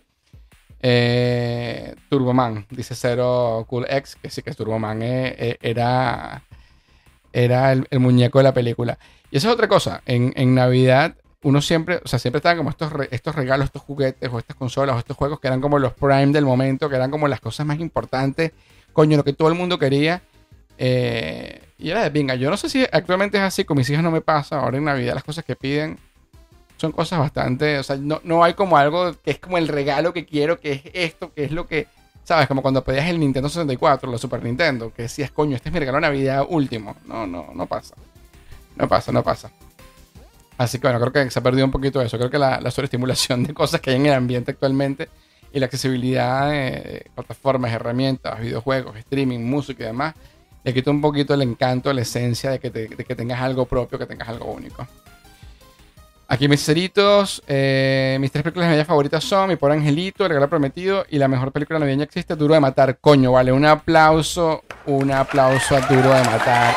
Eh, Turboman, dice Zero Cool X, que sí que es Turboman, eh, eh, era, era el, el muñeco de la película. Y eso es otra cosa. En, en Navidad, uno siempre, o sea, siempre estaban como estos, re- estos regalos, estos juguetes, o estas consolas, o estos juegos que eran como los prime del momento, que eran como las cosas más importantes, coño, lo que todo el mundo quería. Eh, y era de pinga. Yo no sé si actualmente es así, con mis hijas no me pasa. Ahora en Navidad las cosas que piden son cosas bastante, o sea, no, no hay como algo que es como el regalo que quiero, que es esto, que es lo que, ¿sabes? Como cuando pedías el Nintendo sesenta y cuatro, la Super Nintendo, que decías, coño, este es mi regalo de Navidad último. No, no, no pasa. No pasa, no pasa. Así que bueno, creo que se ha perdido un poquito eso. Creo que la, la sobreestimulación de cosas que hay en el ambiente actualmente y la accesibilidad de plataformas, herramientas, videojuegos, streaming, música y demás, le quita un poquito el encanto, la esencia de que, te- de que tengas algo propio, que tengas algo único. Aquí mis ceritos, eh, mis tres películas navideñas favoritas son Mi Pobre Angelito, El Regalo Prometido y la mejor película navideña que existe, Duro de Matar. Coño, vale, un aplauso, un aplauso a Duro de Matar.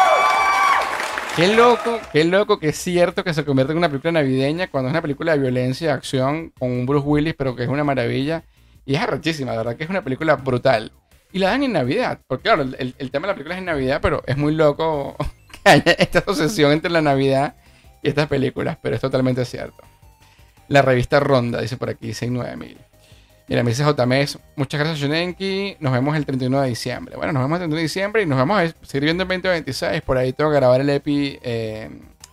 Qué loco, qué loco que es cierto que se convierte en una película navideña cuando es una película de violencia y acción con un Bruce Willis, pero que es una maravilla. Y es arrechísima, de verdad que es una película brutal. Y la dan en Navidad, porque claro, el, el- el tema de la película es en Navidad, pero es muy loco que haya esta asociación entre la Navidad y estas películas, pero es totalmente cierto. La revista Ronda, dice por aquí, seis nueve mil. Mira, me dice J M S, muchas gracias Shonenki, nos vemos el treinta y uno de diciembre. Bueno, nos vemos el treinta y uno de diciembre y nos vamos a seguir viendo el veinte veintiséis. Por ahí tengo que grabar el EPI eh,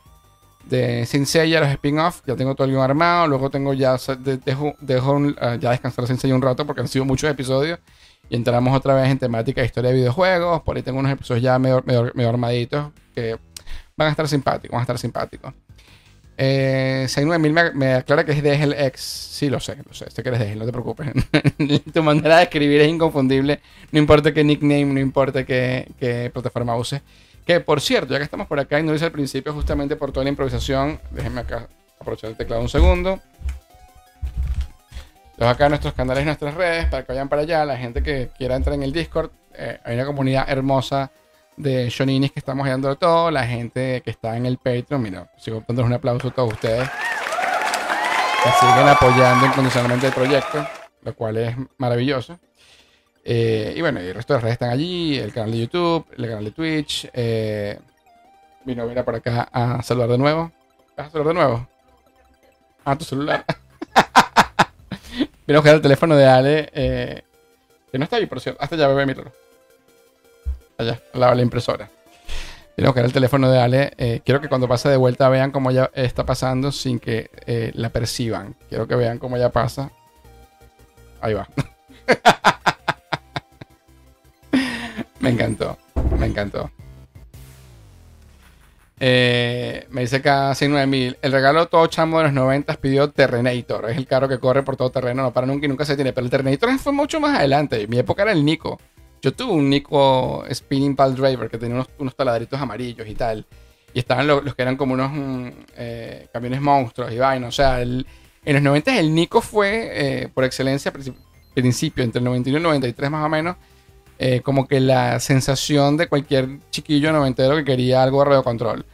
de Saint Seiya, los spin-off. Ya tengo todo el guión armado. Luego tengo ya, de- dejo, dejo un- ah, ya descansar Saint Seiya un rato porque han sido muchos episodios. Y entramos otra vez en temática de historia de videojuegos. Por ahí tengo unos episodios ya medio, medio, medio armaditos que van a estar simpáticos, van a estar simpáticos. Eh, seis nueve mil me, me aclara que es de el ex. Sí, lo sé, lo sé. Sé que eres de él, no te preocupes. Tu manera de escribir es inconfundible. No importa qué nickname, no importa qué, qué plataforma uses. Que por cierto, ya que estamos por acá y no lo hice al principio, justamente por toda la improvisación, déjenme acá aprovechar el teclado un segundo. Dejo acá nuestros canales y nuestras redes para que vayan para allá. La gente que quiera entrar en el Discord, eh, hay una comunidad hermosa de Shoninis que estamos ayudando de todo. La gente que está en el Patreon, mira, sigo dándoles un aplauso a todos ustedes que siguen apoyando incondicionalmente el proyecto, lo cual es maravilloso. Eh, y bueno, y el resto de las redes están allí, el canal de YouTube, el canal de Twitch. Eh, mi novia viene por acá a saludar de nuevo. ¿Vas a saludar de nuevo? Ah, tu celular. Vine a buscar el teléfono de Ale, eh, que no está ahí, por cierto. Hasta allá, bebé, míralo. Allá, al lado de la impresora. Vine a buscar el teléfono de Ale. Eh, quiero que cuando pase de vuelta vean cómo ya está pasando sin que eh, la perciban. Quiero que vean cómo ya pasa. Ahí va. Me encantó, me encantó. Eh, me dice acá seis nueve mil. El regalo todo chamo de los noventa pidió Terrenator. Es el carro que corre por todo terreno, no para nunca y nunca se tiene. Pero el Terrenator fue mucho más adelante. Mi época era el Nico. Yo tuve un Nico Spinning Pal Driver que tenía unos, unos taladritos amarillos y tal. Y estaban los, los que eran como unos mm, eh, camiones monstruos y vaina. O sea, el, en los noventa el Nico fue eh, por excelencia, princip- principio, entre el noventa y uno y el noventa y tres más o menos. Eh, como que la sensación de cualquier chiquillo noventero que quería algo de radiocontrol.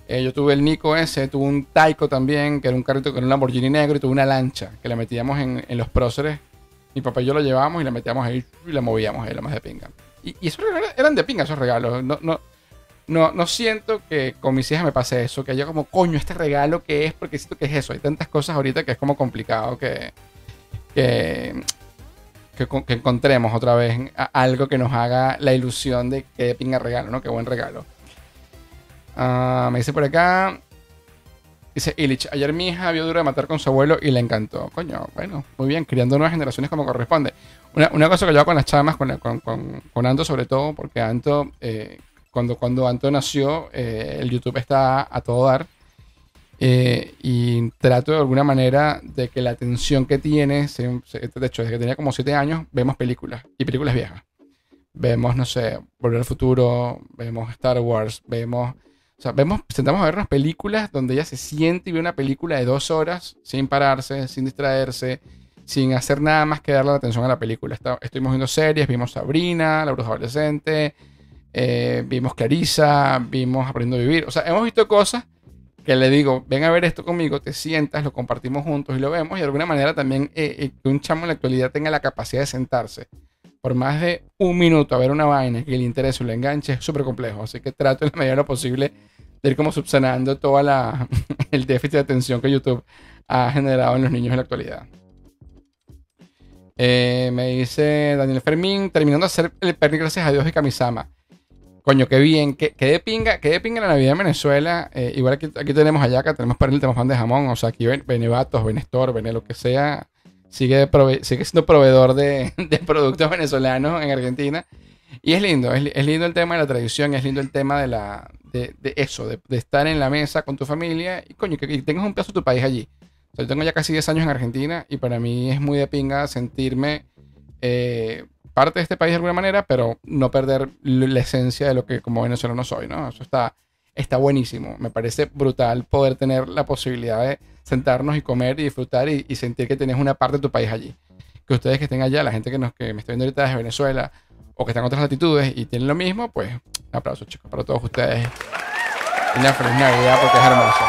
Eh, yo tuve el Nico ese, tuve un Taiko también, que era un carrito con un Lamborghini negro, y tuve una lancha que la metíamos en, en los próceres. Mi papá y yo lo llevábamos y la metíamos ahí y la movíamos ahí, la más de pinga. Y, y esos regalos eran de pinga, esos regalos. No, no, no, no siento que con mis hijas me pase eso, que yo como, coño, este regalo, ¿qué es? Porque siento que es eso. Hay tantas cosas ahorita que es como complicado que, que, que, que encontremos otra vez algo que nos haga la ilusión de que de pinga regalo, ¿no? Qué buen regalo. Uh, me dice por acá, dice Illich, ayer mi hija vio Duro de Matar con su abuelo y le encantó. Coño, bueno, muy bien, criando nuevas generaciones como corresponde. Una, una cosa que yo hago con las chamas, con, con, con, con Anto sobre todo, porque Anto, eh, cuando, cuando Anto nació, eh, el YouTube está a todo dar. Eh, y trato de alguna manera de que la atención que tiene, se, se, de hecho, desde que tenía como siete años, vemos películas, y películas viejas. Vemos, no sé, Volver al Futuro, vemos Star Wars, vemos... O sea, vemos, sentamos a ver unas películas donde ella se siente y ve una película de dos horas sin pararse, sin distraerse, sin hacer nada más que darle la atención a la película. Está, estuvimos viendo series, vimos Sabrina, La Bruja Adolescente, eh, vimos Clarissa, vimos Aprendiendo a Vivir. O sea, hemos visto cosas que le digo, ven a ver esto conmigo, te sientas, lo compartimos juntos y lo vemos. Y de alguna manera también eh, eh, que un chamo en la actualidad tenga la capacidad de sentarse por más de un minuto a ver una vaina que le interese o le enganche es súper complejo. Así que trato en la medida de lo posible de ir como subsanando todo el déficit de atención que YouTube ha generado en los niños en la actualidad. Eh, me dice Daniel Fermín, terminando de hacer el perni gracias a Dios y Kamisama. Coño, qué bien, qué, qué de pinga, qué de pinga la Navidad en Venezuela. Eh, igual aquí, aquí tenemos hallaca, tenemos pernil, tenemos pan de jamón. O sea, aquí viene Vatos, Benestor, viene lo que sea. Sigue, prove sigue siendo proveedor de, de productos venezolanos en Argentina. Y es lindo, es, es lindo el tema de la tradición, es lindo el tema de, la, de, de eso, de, de estar en la mesa con tu familia y coño, que, que tengas un pedazo de tu país allí. O sea, yo tengo ya casi diez años en Argentina y para mí es muy de pinga sentirme eh, parte de este país de alguna manera, pero no perder la esencia de lo que como venezolano soy, ¿no? Eso está, está buenísimo. Me parece brutal poder tener la posibilidad de sentarnos y comer y disfrutar y, y sentir que tienes una parte de tu país allí. Que ustedes que estén allá, la gente que, nos, que me está viendo ahorita desde Venezuela o que están en otras latitudes y tienen lo mismo, pues un aplauso, chicos, para todos ustedes. Una feliz Navidad porque es hermoso.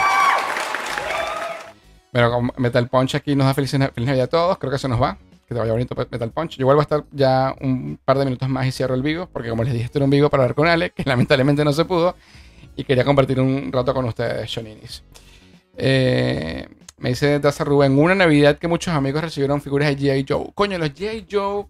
Pero con Metal Punch aquí nos da feliz, feliz Navidad a todos. Creo que se nos va. Que te vaya bonito Metal Punch. Yo vuelvo a estar ya un par de minutos más y cierro el vivo, porque como les dije, esto era un vivo para hablar con Ale, que lamentablemente no se pudo, y quería compartir un rato con ustedes, Shoninis. Eh, me dice Daza Rubén, una Navidad que muchos amigos recibieron figuras de G I. Joe. Coño, los G I. Joe...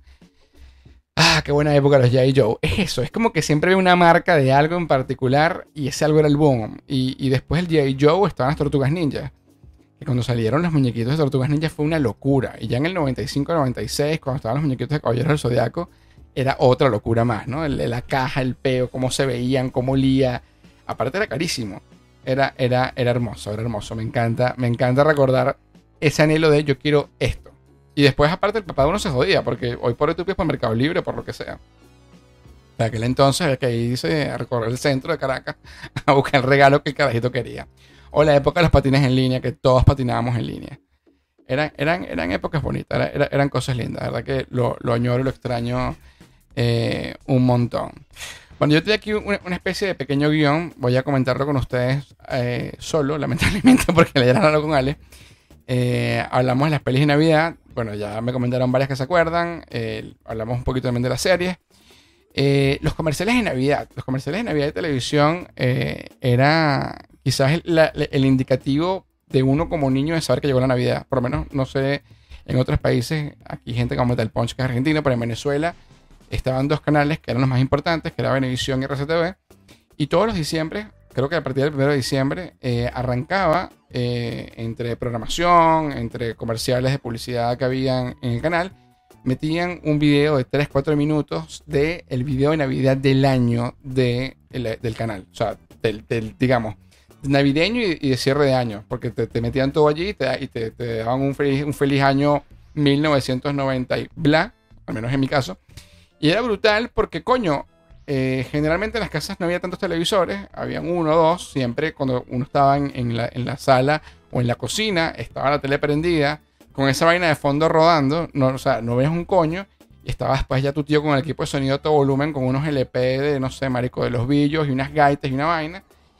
Ah, qué buena época los G I. Joe. Es eso, es como que siempre había una marca de algo en particular y ese algo era el boom. Y, y después el G I. Joe estaban las Tortugas Ninja. Que cuando salieron los muñequitos de Tortugas Ninja fue una locura. Y ya en el noventa y cinco noventa y seis, cuando estaban los muñequitos de Caballeros del Zodiaco, era otra locura más, ¿no? El, la caja, el peo, cómo se veían, cómo olía. Aparte era carísimo. Era, era, era hermoso, era hermoso. Me encanta, me encanta recordar ese anhelo de yo quiero esto. Y después, aparte, el papá de uno se jodía, porque hoy por hoy tú pides por Mercado Libre, por lo que sea. Para aquel entonces había que irse a recorrer el centro de Caracas a buscar el regalo que el carajito quería. O la época de los patines en línea, que todos patinábamos en línea. Eran, eran, eran épocas bonitas, era, era, eran cosas lindas. La verdad que lo, lo añoro y lo extraño eh, un montón. Bueno, yo tengo aquí una, una especie de pequeño guión. Voy a comentarlo con ustedes eh, solo, lamentablemente, porque le dieron algo con Ale. Eh, hablamos de las pelis de Navidad. Bueno, ya me comentaron varias que se acuerdan. Eh, hablamos un poquito también de las series. Eh, los comerciales de Navidad. Los comerciales de Navidad de televisión eh, era quizás el, la, el indicativo de uno como niño de saber que llegó la Navidad. Por lo menos, no sé, en otros países, aquí gente como Metal Punch, que es argentino, pero en Venezuela estaban dos canales que eran los más importantes, que era Venevisión y R C T V. Y todos los diciembre, creo que a partir del primero de diciembre, eh, arrancaba eh, entre programación, entre comerciales de publicidad que habían en el canal, metían un video de tres cuatro minutos del video de Navidad del año de, el, del canal. O sea, del, del digamos, navideño y, y de cierre de año, porque te, te metían todo allí y te, y te, te daban un feliz, un feliz año mil novecientos noventa y bla, al menos en mi caso. Y era brutal porque, coño, eh, generalmente en las casas no había tantos televisores, habían uno o dos, siempre cuando uno estaba en, en, la, en la sala o en la cocina, estaba la tele prendida, con esa vaina de fondo rodando, no, o sea, no ves un coño, y estaba después ya tu tío con el equipo de sonido a todo volumen, con unos L P de, no sé, marico, de los billos y unas gaitas y una vaina,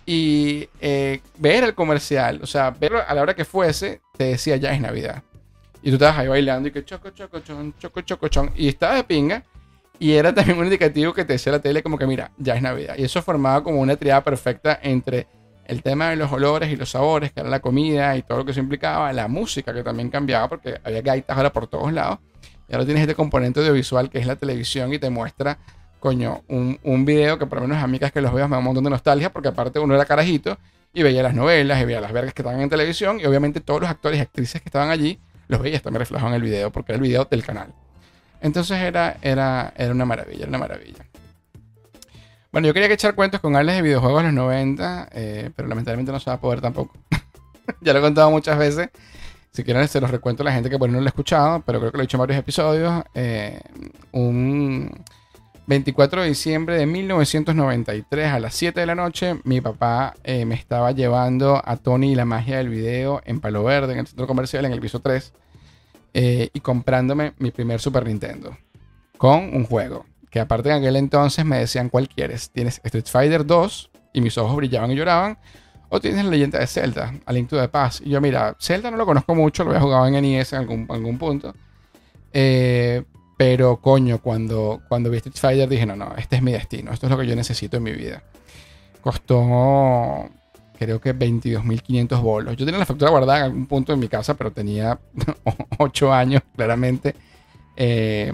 Y eh, ver el comercial, o sea, verlo a la hora que fuese, te decía ya es Navidad. Y tú estabas ahí bailando y que choco, choco, chon, choco, choco, chon. Y estaba de pinga. Y era también un indicativo que te decía la tele como que mira, ya es Navidad. Y eso formaba como una triada perfecta entre el tema de los olores y los sabores, que era la comida y todo lo que eso implicaba, la música que también cambiaba porque había gaitas ahora por todos lados. Y ahora tienes este componente audiovisual que es la televisión y te muestra, coño, un, un video que por lo menos a mí que los veo me da un montón de nostalgia porque aparte uno era carajito y veía las novelas y veía las vergas que estaban en televisión y obviamente todos los actores y actrices que estaban allí los veías también reflejados en el video porque era el video del canal. Entonces era, era, era una maravilla, era una maravilla. Bueno, yo quería que echar cuentos con Alex de videojuegos de los noventa, eh, pero lamentablemente no se va a poder tampoco. Ya lo he contado muchas veces. Si quieren se los recuento a la gente que por ahí no lo ha escuchado, pero creo que lo he dicho en varios episodios. Eh, un veinticuatro de diciembre de mil novecientos noventa y tres a las siete de la noche, mi papá eh, me estaba llevando a Tony y la magia del video en Palo Verde, en el centro comercial, en el piso tres, eh, y comprándome mi primer Super Nintendo con un juego. Que aparte en aquel entonces me decían ¿cuál quieres? ¿Tienes Street Fighter dos? Y mis ojos brillaban y lloraban. ¿O tienes la leyenda de Zelda? A Link to the Past. Y yo, mira, Zelda no lo conozco mucho, lo había jugado en N E S en algún, algún punto. Eh, pero coño, cuando, cuando vi Street Fighter dije, no, no, este es mi destino. Esto es lo que yo necesito en mi vida. Costó, creo que veintidós mil quinientos bolos. Yo tenía la factura guardada en algún punto en mi casa, pero tenía ocho años, claramente. Eh...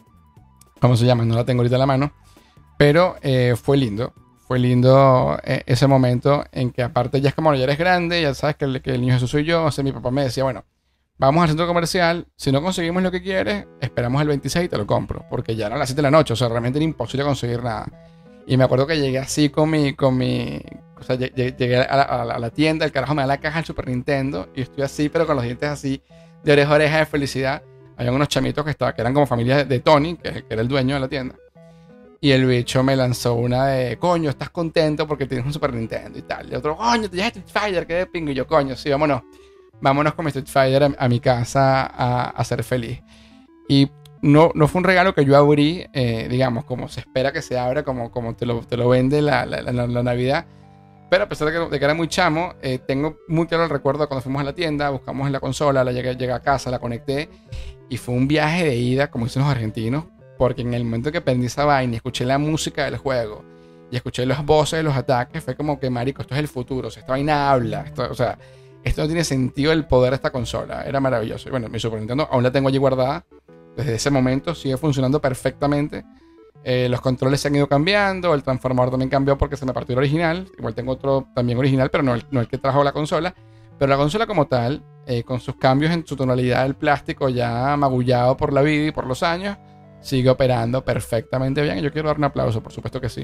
¿Cómo se llama? No la tengo ahorita en la mano. Pero eh, fue lindo. Fue lindo eh, ese momento en que aparte ya es como, ya eres grande, ya sabes que el, que el niño Jesús soy yo. O sea, mi papá me decía, bueno, vamos al centro comercial. Si no conseguimos lo que quieres, esperamos el veintiséis y te lo compro. Porque ya eran las siete de la noche. O sea, realmente era imposible conseguir nada. Y me acuerdo que llegué así con mi... Con mi o sea, llegué, llegué a, la, a, la, a la tienda, el carajo me da la caja del Super Nintendo. Y estoy así, pero con los dientes así, de oreja a oreja de felicidad. Había unos chamitos que, estaba, que eran como familia de, de Tony, que, que era el dueño de la tienda. Y el bicho me lanzó una de, coño, ¿estás contento porque tienes un Super Nintendo y tal? Y otro, coño, te llevas Street Fighter, qué de pingo. Y yo, coño, sí, vámonos. Vámonos con mi Street Fighter a, a mi casa a, a ser feliz. Y no, no fue un regalo que yo abrí, eh, digamos, como se espera que se abra, como, como te, lo, te lo vende la, la, la, la Navidad. Pero a pesar de que, de que era muy chamo, eh, tengo muy claro el recuerdo de cuando fuimos a la tienda, buscamos la consola, la llegué, llegué a casa, la conecté. Y fue un viaje de ida, como dicen los argentinos, porque en el momento que prendí esa vaina y escuché la música del juego y escuché las voces de los ataques, fue como que, marico, esto es el futuro. O sea, esta vaina habla. Esto, o sea, esto no tiene sentido el poder de esta consola. Era maravilloso. Y bueno, mi Super Nintendo aún la tengo allí guardada. Desde ese momento sigue funcionando perfectamente. Eh, los controles se han ido cambiando. El transformador también cambió porque se me partió el original. Igual tengo otro también original, pero no el, no el que trajo la consola. Pero la consola como tal, eh, con sus cambios en su tonalidad del plástico ya magullado por la vida y por los años, sigue operando perfectamente bien. Y yo quiero dar un aplauso, por supuesto que sí,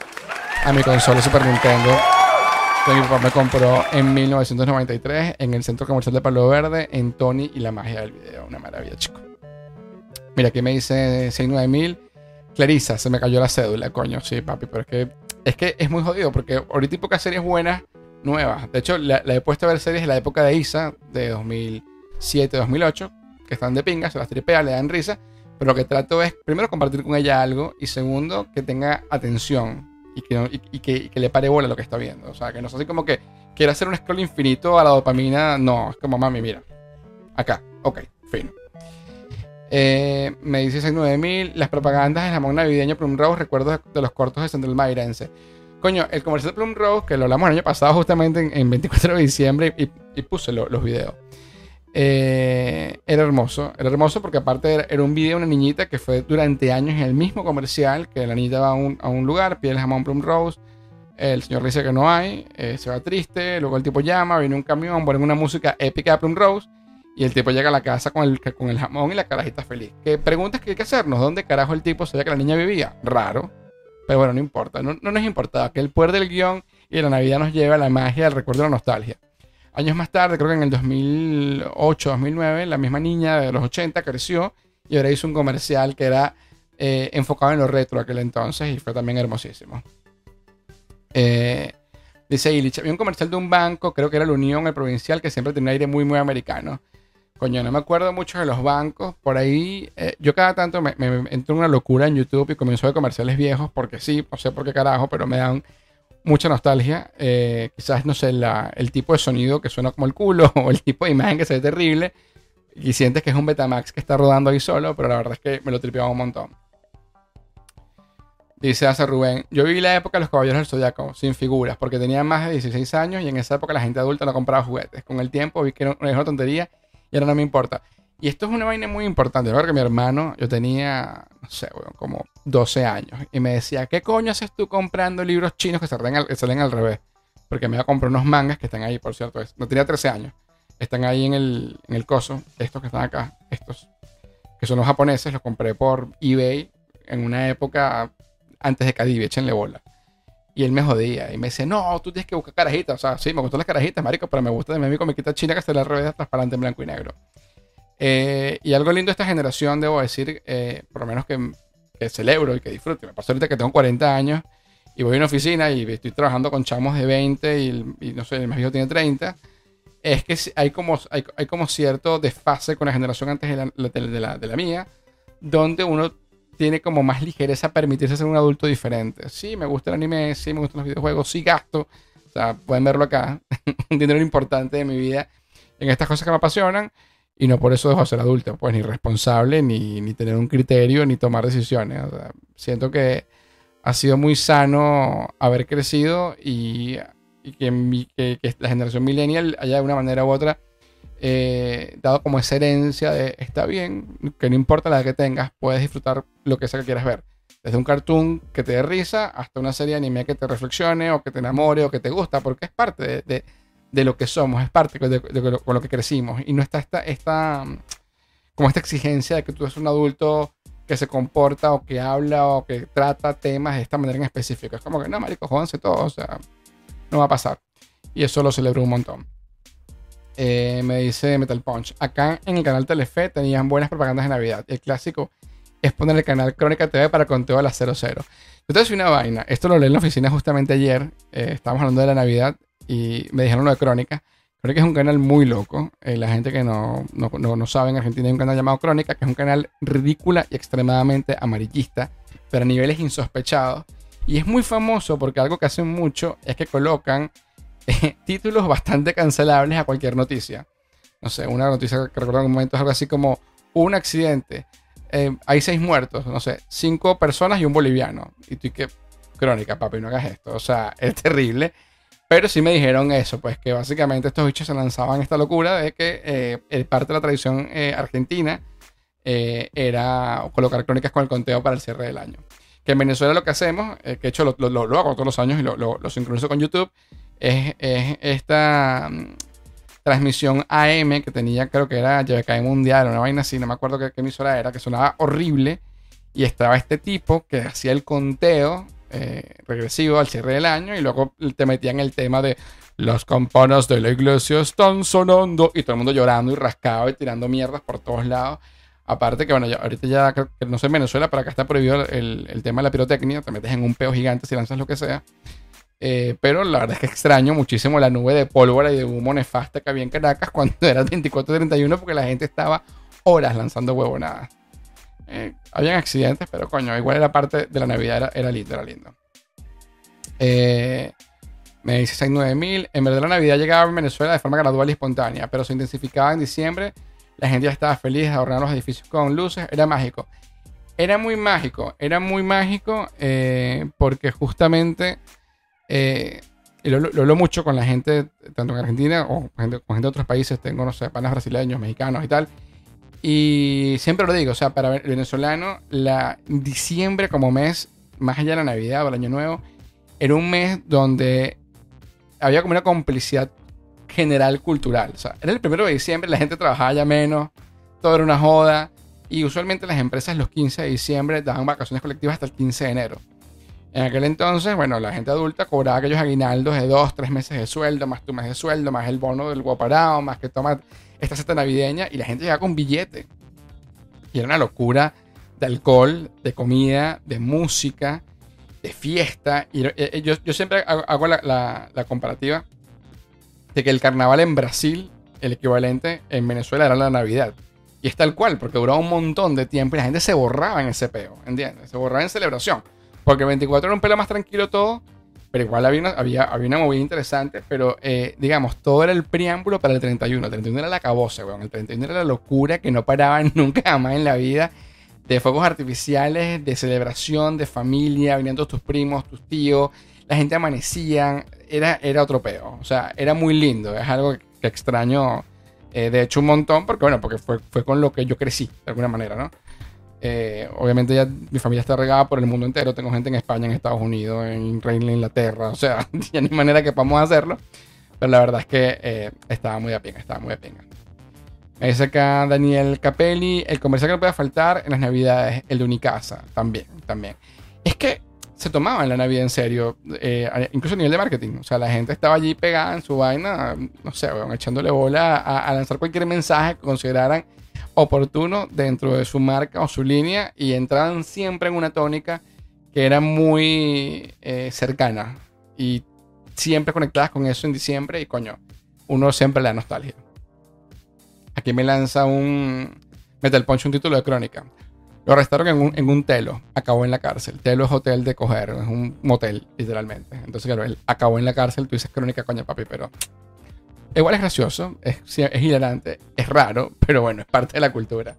a mi consola Super Nintendo que mi papá me compró en mil novecientos noventa y tres en el centro comercial de Palo Verde, en Tony y la magia del video. Una maravilla, chico. Mira, aquí me dice sesenta y nueve mil. Clarisa, se me cayó la cédula, coño. Sí, papi, pero es que es, que es muy jodido porque ahorita hay pocas series buenas nuevas. De hecho, la, la he puesto a ver series de la época de Isa, de dos mil siete, dos mil ocho, que están de pinga, se las tripea, le dan risa. Pero lo que trato es, primero, compartir con ella algo. Y segundo, que tenga atención. Y que, y, y que, y que le pare bola a lo que está viendo. O sea, que no es así como que quiera hacer un scroll infinito a la dopamina. No, es como, mami, mira. Acá, ok, fin. Eh, me dice sesenta y nueve mil. Las propagandas del jamón navideño Plum Rose. Recuerdos de, de los cortos de Central Mairense. Coño, el comercial de Plum Rose, que lo hablamos el año pasado justamente en, en veinticuatro de diciembre. Y, y puse lo, los videos. Eh, era hermoso, era hermoso porque aparte era, era un video de una niñita que fue durante años en el mismo comercial, que la niñita va a un, a un lugar, pide el jamón Plum Rose, el señor dice que no hay, eh, se va triste, luego el tipo llama, viene un camión, ponen una música épica de Plum Rose y el tipo llega a la casa con el, con el jamón y la carajita feliz. ¿Qué preguntas que hay que hacernos? ¿Dónde carajo el tipo sabía que la niña vivía? Raro, pero bueno, no importa, no, no nos importaba que el poder del guión y la Navidad nos lleve a la magia, al recuerdo de la nostalgia. Años más tarde, creo que en el dos mil ocho, dos mil nueve, la misma niña de los ochenta creció y ahora hizo un comercial que era eh, enfocado en lo retro aquel entonces y fue también hermosísimo. Eh, dice Illich, había un comercial de un banco, creo que era la Unión, el provincial, que siempre tenía un aire muy, muy americano. Coño, no me acuerdo mucho de los bancos. Por ahí, eh, yo cada tanto me, me, me entro en una locura en YouTube y comienzo a ver comerciales viejos porque sí, no sé por qué carajo, pero me dan mucha nostalgia. Eh, quizás, no sé, la, el tipo de sonido que suena como el culo o el tipo de imagen que se ve terrible y sientes que es un Betamax que está rodando ahí solo, pero la verdad es que me lo tripeaba un montón. Dice hace Rubén, yo viví la época de los Caballeros del Zodiaco sin figuras porque tenía más de dieciséis años y en esa época la gente adulta no compraba juguetes. Con el tiempo vi que era una tontería y ahora no me importa. Y esto es una vaina muy importante. Recuerdo que mi hermano, yo tenía, no sé, bueno, como doce años. Y me decía, ¿qué coño haces tú comprando libros chinos que salen al, que salen al revés? Porque me iba a comprar unos mangas que están ahí, por cierto. No tenía trece años. Están ahí en el, en el coso. Estos que están acá. Estos. Que son los japoneses. Los compré por eBay en una época antes de Cadivi. Échenle bola. Y él me jodía. Y me decía, no, tú tienes que buscar carajitas. O sea, sí, me gustan las carajitas, marico. Pero me gusta de mi comiquita china que está al revés, transparente en blanco y negro. Eh, y algo lindo de esta generación, debo decir, eh, por lo menos que, que celebro y que disfruto. Me pasa ahorita que tengo cuarenta años y voy a una oficina y estoy trabajando con chamos de veinte y, y no sé, el más viejo tiene treinta. Es que hay como, hay, hay como cierto desfase con la generación antes de la, de, de, la, de la mía, donde uno tiene como más ligereza a permitirse ser un adulto diferente. Sí, me gusta el anime, sí, me gustan los videojuegos, sí gasto. O sea, pueden verlo acá. Un dinero importante de mi vida en estas cosas que me apasionan. Y no por eso dejo de ser adulto, pues ni responsable, ni, ni tener un criterio, ni tomar decisiones. O sea, siento que ha sido muy sano haber crecido y, y que, mi, que, que la generación millennial haya de una manera u otra eh, dado como esa herencia de está bien, que no importa la edad que tengas, puedes disfrutar lo que sea que quieras ver. Desde un cartoon que te dé risa hasta una serie de anime que te reflexione o que te enamore o que te gusta, porque es parte de... de de lo que somos, es parte de, de, de, de lo, con lo que crecimos y no está esta, esta como esta exigencia de que tú eres un adulto que se comporta o que habla o que trata temas de esta manera en específico. Es como que no, marico, jódanse todo, o sea, no va a pasar. Y eso lo celebro un montón. Eh, me dice Metal Punch, acá en el canal Telefe tenían buenas propagandas de Navidad. El clásico es poner el canal Crónica T V para conteo a las cero cero. Entonces, una vaina, esto lo leí en la oficina justamente ayer, eh, estábamos hablando de la Navidad y me dijeron lo de Crónica. Crónica es un canal muy loco. Eh, la gente que no, no, no, no sabe, en Argentina hay un canal llamado Crónica, que es un canal ridícula y extremadamente amarillista, pero a niveles insospechados. Y es muy famoso porque algo que hacen mucho es que colocan eh, títulos bastante cancelables a cualquier noticia. No sé, una noticia que recuerdo en un momento es algo así como un accidente. Eh, hay seis muertos, no sé, cinco personas y un boliviano. Y tú y que, Crónica, papi, no hagas esto. O sea, es terrible. Pero sí me dijeron eso, pues que básicamente estos bichos se lanzaban esta locura de que eh, parte de la tradición eh, argentina eh, era colocar crónicas con el conteo para el cierre del año. Que en Venezuela lo que hacemos, eh, que de hecho lo, lo, lo, lo hago todos los años y lo, lo, lo sincronizo con YouTube, es, es esta um, transmisión A M que tenía, creo que era Y B K Mundial, una vaina así, no me acuerdo qué, qué emisora era, que sonaba horrible y estaba este tipo que hacía el conteo Eh, regresivo al cierre del año y luego te metían el tema de las campanas de la iglesia están sonando y todo el mundo llorando y rascado y tirando mierdas por todos lados. Aparte que bueno, ya, ahorita ya creo que no sé en Venezuela, pero acá está prohibido el, el tema de la pirotecnia, te metes en un peo gigante si lanzas lo que sea. Eh, pero la verdad es que extraño muchísimo la nube de pólvora y de humo nefasta que había en Caracas cuando era veinticuatro treinta y uno porque la gente estaba horas lanzando huevonadas. Eh, habían accidentes, pero coño, igual era parte de la Navidad, era, era lindo, era lindo. Eh, me dice sesenta y nueve mil. En verdad la Navidad llegaba en Venezuela de forma gradual y espontánea, pero se intensificaba en diciembre. La gente ya estaba feliz de adornar los edificios con luces. Era mágico. Era muy mágico. Era muy mágico eh, porque justamente eh, lo, lo, lo hablo mucho con la gente, tanto en Argentina o con gente, con gente de otros países. Tengo, no sé, panas brasileños, mexicanos y tal. Y siempre lo digo, o sea, para el venezolano, la diciembre como mes, más allá de la Navidad o el Año Nuevo, era un mes donde había como una complicidad general cultural. O sea, era el primero de diciembre, la gente trabajaba ya menos, todo era una joda. Y usualmente las empresas los quince de diciembre daban vacaciones colectivas hasta el quince de enero. En aquel entonces, bueno, la gente adulta cobraba aquellos aguinaldos de dos, tres meses de sueldo, más tu mes de sueldo, más el bono del guaparao, más que toma esta cesta navideña, y la gente llegaba con billete. Y era una locura de alcohol, de comida, de música, de fiesta. Y yo, yo siempre hago la, la, la comparativa de que el carnaval en Brasil, el equivalente en Venezuela era la Navidad. Y es tal cual, porque duraba un montón de tiempo y la gente se borraba en ese peo, ¿entiendes? Se borraba en celebración. Porque el veinticuatro era un pelo más tranquilo todo, pero igual había una, había, había una movida interesante, pero eh, digamos, todo era el preámbulo para el treinta y uno. El treinta y uno era la acabose, weón. El treinta y uno era la locura que no paraba nunca jamás en la vida, de fuegos artificiales, de celebración, de familia, venían todos tus primos, tus tíos, la gente amanecían, era, era otro peo. O sea, era muy lindo, es algo que, que extraño, eh, de hecho un montón, porque bueno, porque fue, fue con lo que yo crecí, de alguna manera, ¿no? Eh, obviamente ya mi familia está regada por el mundo entero. Tengo gente en España, en Estados Unidos, en Reino Inglaterra. O sea, ya ni manera que podamos hacerlo. Pero la verdad es que eh, estaba muy de pinga, estaba muy de pinga. Me dice acá Daniel Capelli: el comercial que no puede faltar en las navidades, el de Unicasa. También, también. Es que se tomaban la Navidad en serio, eh, incluso a nivel de marketing. O sea, la gente estaba allí pegada en su vaina, no sé, bueno, echándole bola a, a lanzar cualquier mensaje que consideraran oportuno dentro de su marca o su línea, y entraban siempre en una tónica que era muy eh, cercana y siempre conectadas con eso en diciembre, y coño, uno siempre le da nostalgia. Aquí me lanza un Metal Punch, un título de crónica. Lo arrestaron en un, en un Telo, acabó en la cárcel. Telo es hotel de coger, es un motel, literalmente. Entonces, claro, él acabó en la cárcel. Tú dices crónica, coño, papi, pero igual es gracioso, es, es hilarante, es raro, pero bueno, es parte de la cultura.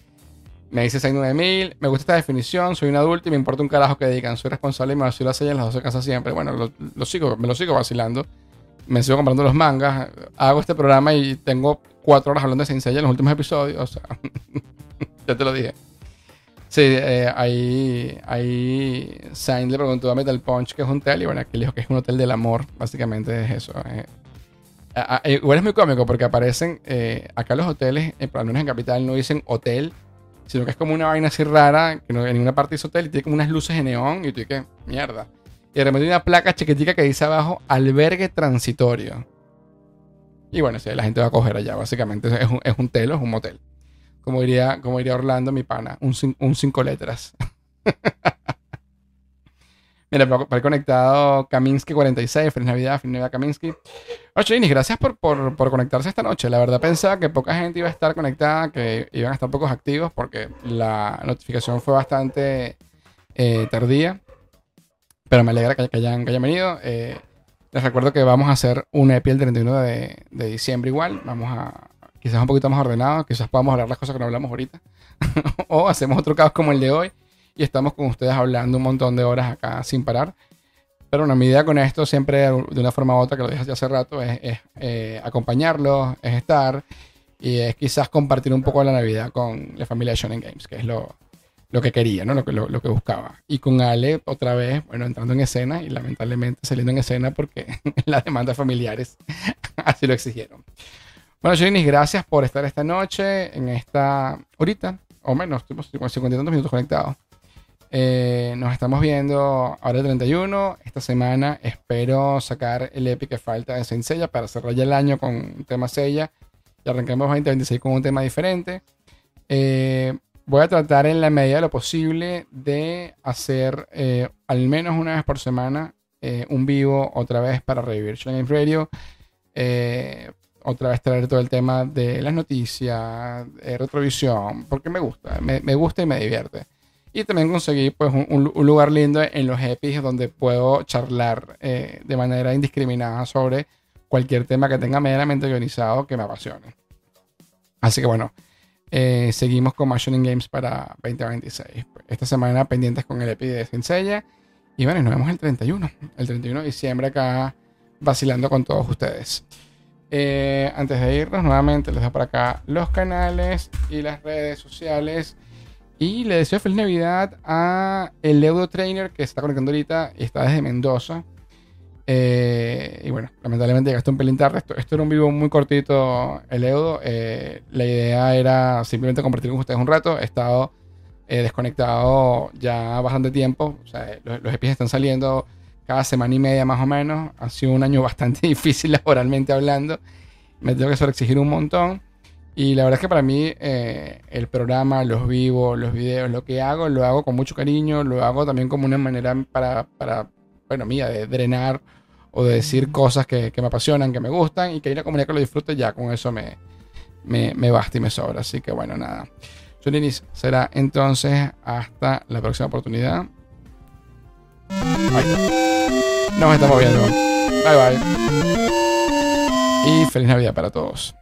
Me dice sesenta y nueve mil, me gusta esta definición, soy un adulto y me importa un carajo que digan, soy responsable y me vacilo las sellas en las doce casas siempre. Bueno, lo, lo sigo, me lo sigo vacilando, me sigo comprando los mangas, hago este programa y tengo cuatro horas hablando de Saint Seiya en los últimos episodios, o sea, ya te lo dije. Sí, eh, ahí, ahí Saint le preguntó a Metal Punch qué es un hotel, y bueno, aquí le dijo que es un hotel del amor, básicamente es eso. Eh. Ah, ah, igual es muy cómico porque aparecen eh, acá los hoteles, eh, al menos en Capital, no dicen hotel, sino que es como una vaina así rara, que no, en ninguna parte dice hotel, y tiene como unas luces de neón, y tú dices, mierda. Y de repente hay una placa chiquitica que dice abajo, albergue transitorio. Y bueno, sí, la gente va a coger allá, básicamente. Es un, es un telo, es un motel. Como diría, como diría Orlando, mi pana, un, un cinco letras. Mira, para el conectado Kaminsky cuarenta y seis, feliz Navidad, feliz Navidad Kaminsky. Oye, Inis, gracias por, por, por conectarse esta noche. La verdad pensaba que poca gente iba a estar conectada, que iban a estar pocos activos, porque la notificación fue bastante eh, tardía. Pero me alegra que, que, hayan, que hayan venido. Eh, les recuerdo que vamos a hacer un E P I el treinta y uno de, de diciembre igual. Vamos a, quizás un poquito más ordenado, quizás podamos hablar las cosas que no hablamos ahorita. O hacemos otro caos como el de hoy y estamos con ustedes hablando un montón de horas acá sin parar. Pero bueno, mi idea con esto siempre, de una forma u otra, que lo dije ya hace rato, es, es eh, acompañarlos, es estar, y es quizás compartir un poco la Navidad con la familia de Shonen Games, que es lo, lo que quería, ¿no? Lo que, lo, lo que buscaba. Y con Ale, otra vez, bueno, entrando en escena y lamentablemente saliendo en escena porque las demandas familiares así lo exigieron. Bueno, Shonis, gracias por estar esta noche, en esta horita, o menos, estuvimos cincuenta y dos minutos conectados. Eh, nos estamos viendo ahora el treinta y uno. Esta semana espero sacar el E P I que falta de Saint Seiya para cerrar ya el año con un tema Seiya y arranquemos veinte veintiséis con un tema diferente. Eh, voy a tratar en la medida de lo posible de hacer eh, al menos una vez por semana eh, un vivo otra vez para revivir Shonen Games Radio. Eh, otra vez traer todo el tema de las noticias, eh, retrovisión, porque me gusta, me, me gusta y me divierte. Y también conseguí pues, un, un lugar lindo en los E P Is donde puedo charlar eh, de manera indiscriminada sobre cualquier tema que tenga medianamente guionizado que me apasione. Así que bueno, eh, seguimos con más Shonen Games para veinte veintiséis. Esta semana pendientes con el E P I de Saint Seiya. Y bueno, nos vemos el treinta y uno. El treinta y uno de diciembre acá vacilando con todos ustedes. Eh, antes de irnos, nuevamente les dejo por acá los canales y las redes sociales. Y le deseo feliz Navidad a el Eudo Trainer que se está conectando ahorita y está desde Mendoza. Eh, y bueno, lamentablemente llegaste un pelín tarde. Esto, esto era un vivo muy cortito, el Eudo. Eh, la idea era simplemente compartir con ustedes un rato. He estado eh, desconectado ya bastante tiempo. O sea, los, los E P Is están saliendo cada semana y media más o menos. Ha sido un año bastante difícil laboralmente hablando. Me tengo que sobreexigir un montón. Y la verdad es que para mí eh, el programa, los vivos, los videos, lo que hago, lo hago con mucho cariño, lo hago también como una manera para, para bueno, mía, de drenar o de decir cosas que, que me apasionan, que me gustan, y que hay una comunidad que lo disfrute, ya con eso me, me, me basta y me sobra. Así que bueno, nada. Shoninis, será entonces hasta la próxima oportunidad. Bye. Nos estamos viendo. Bye bye. Y feliz Navidad para todos.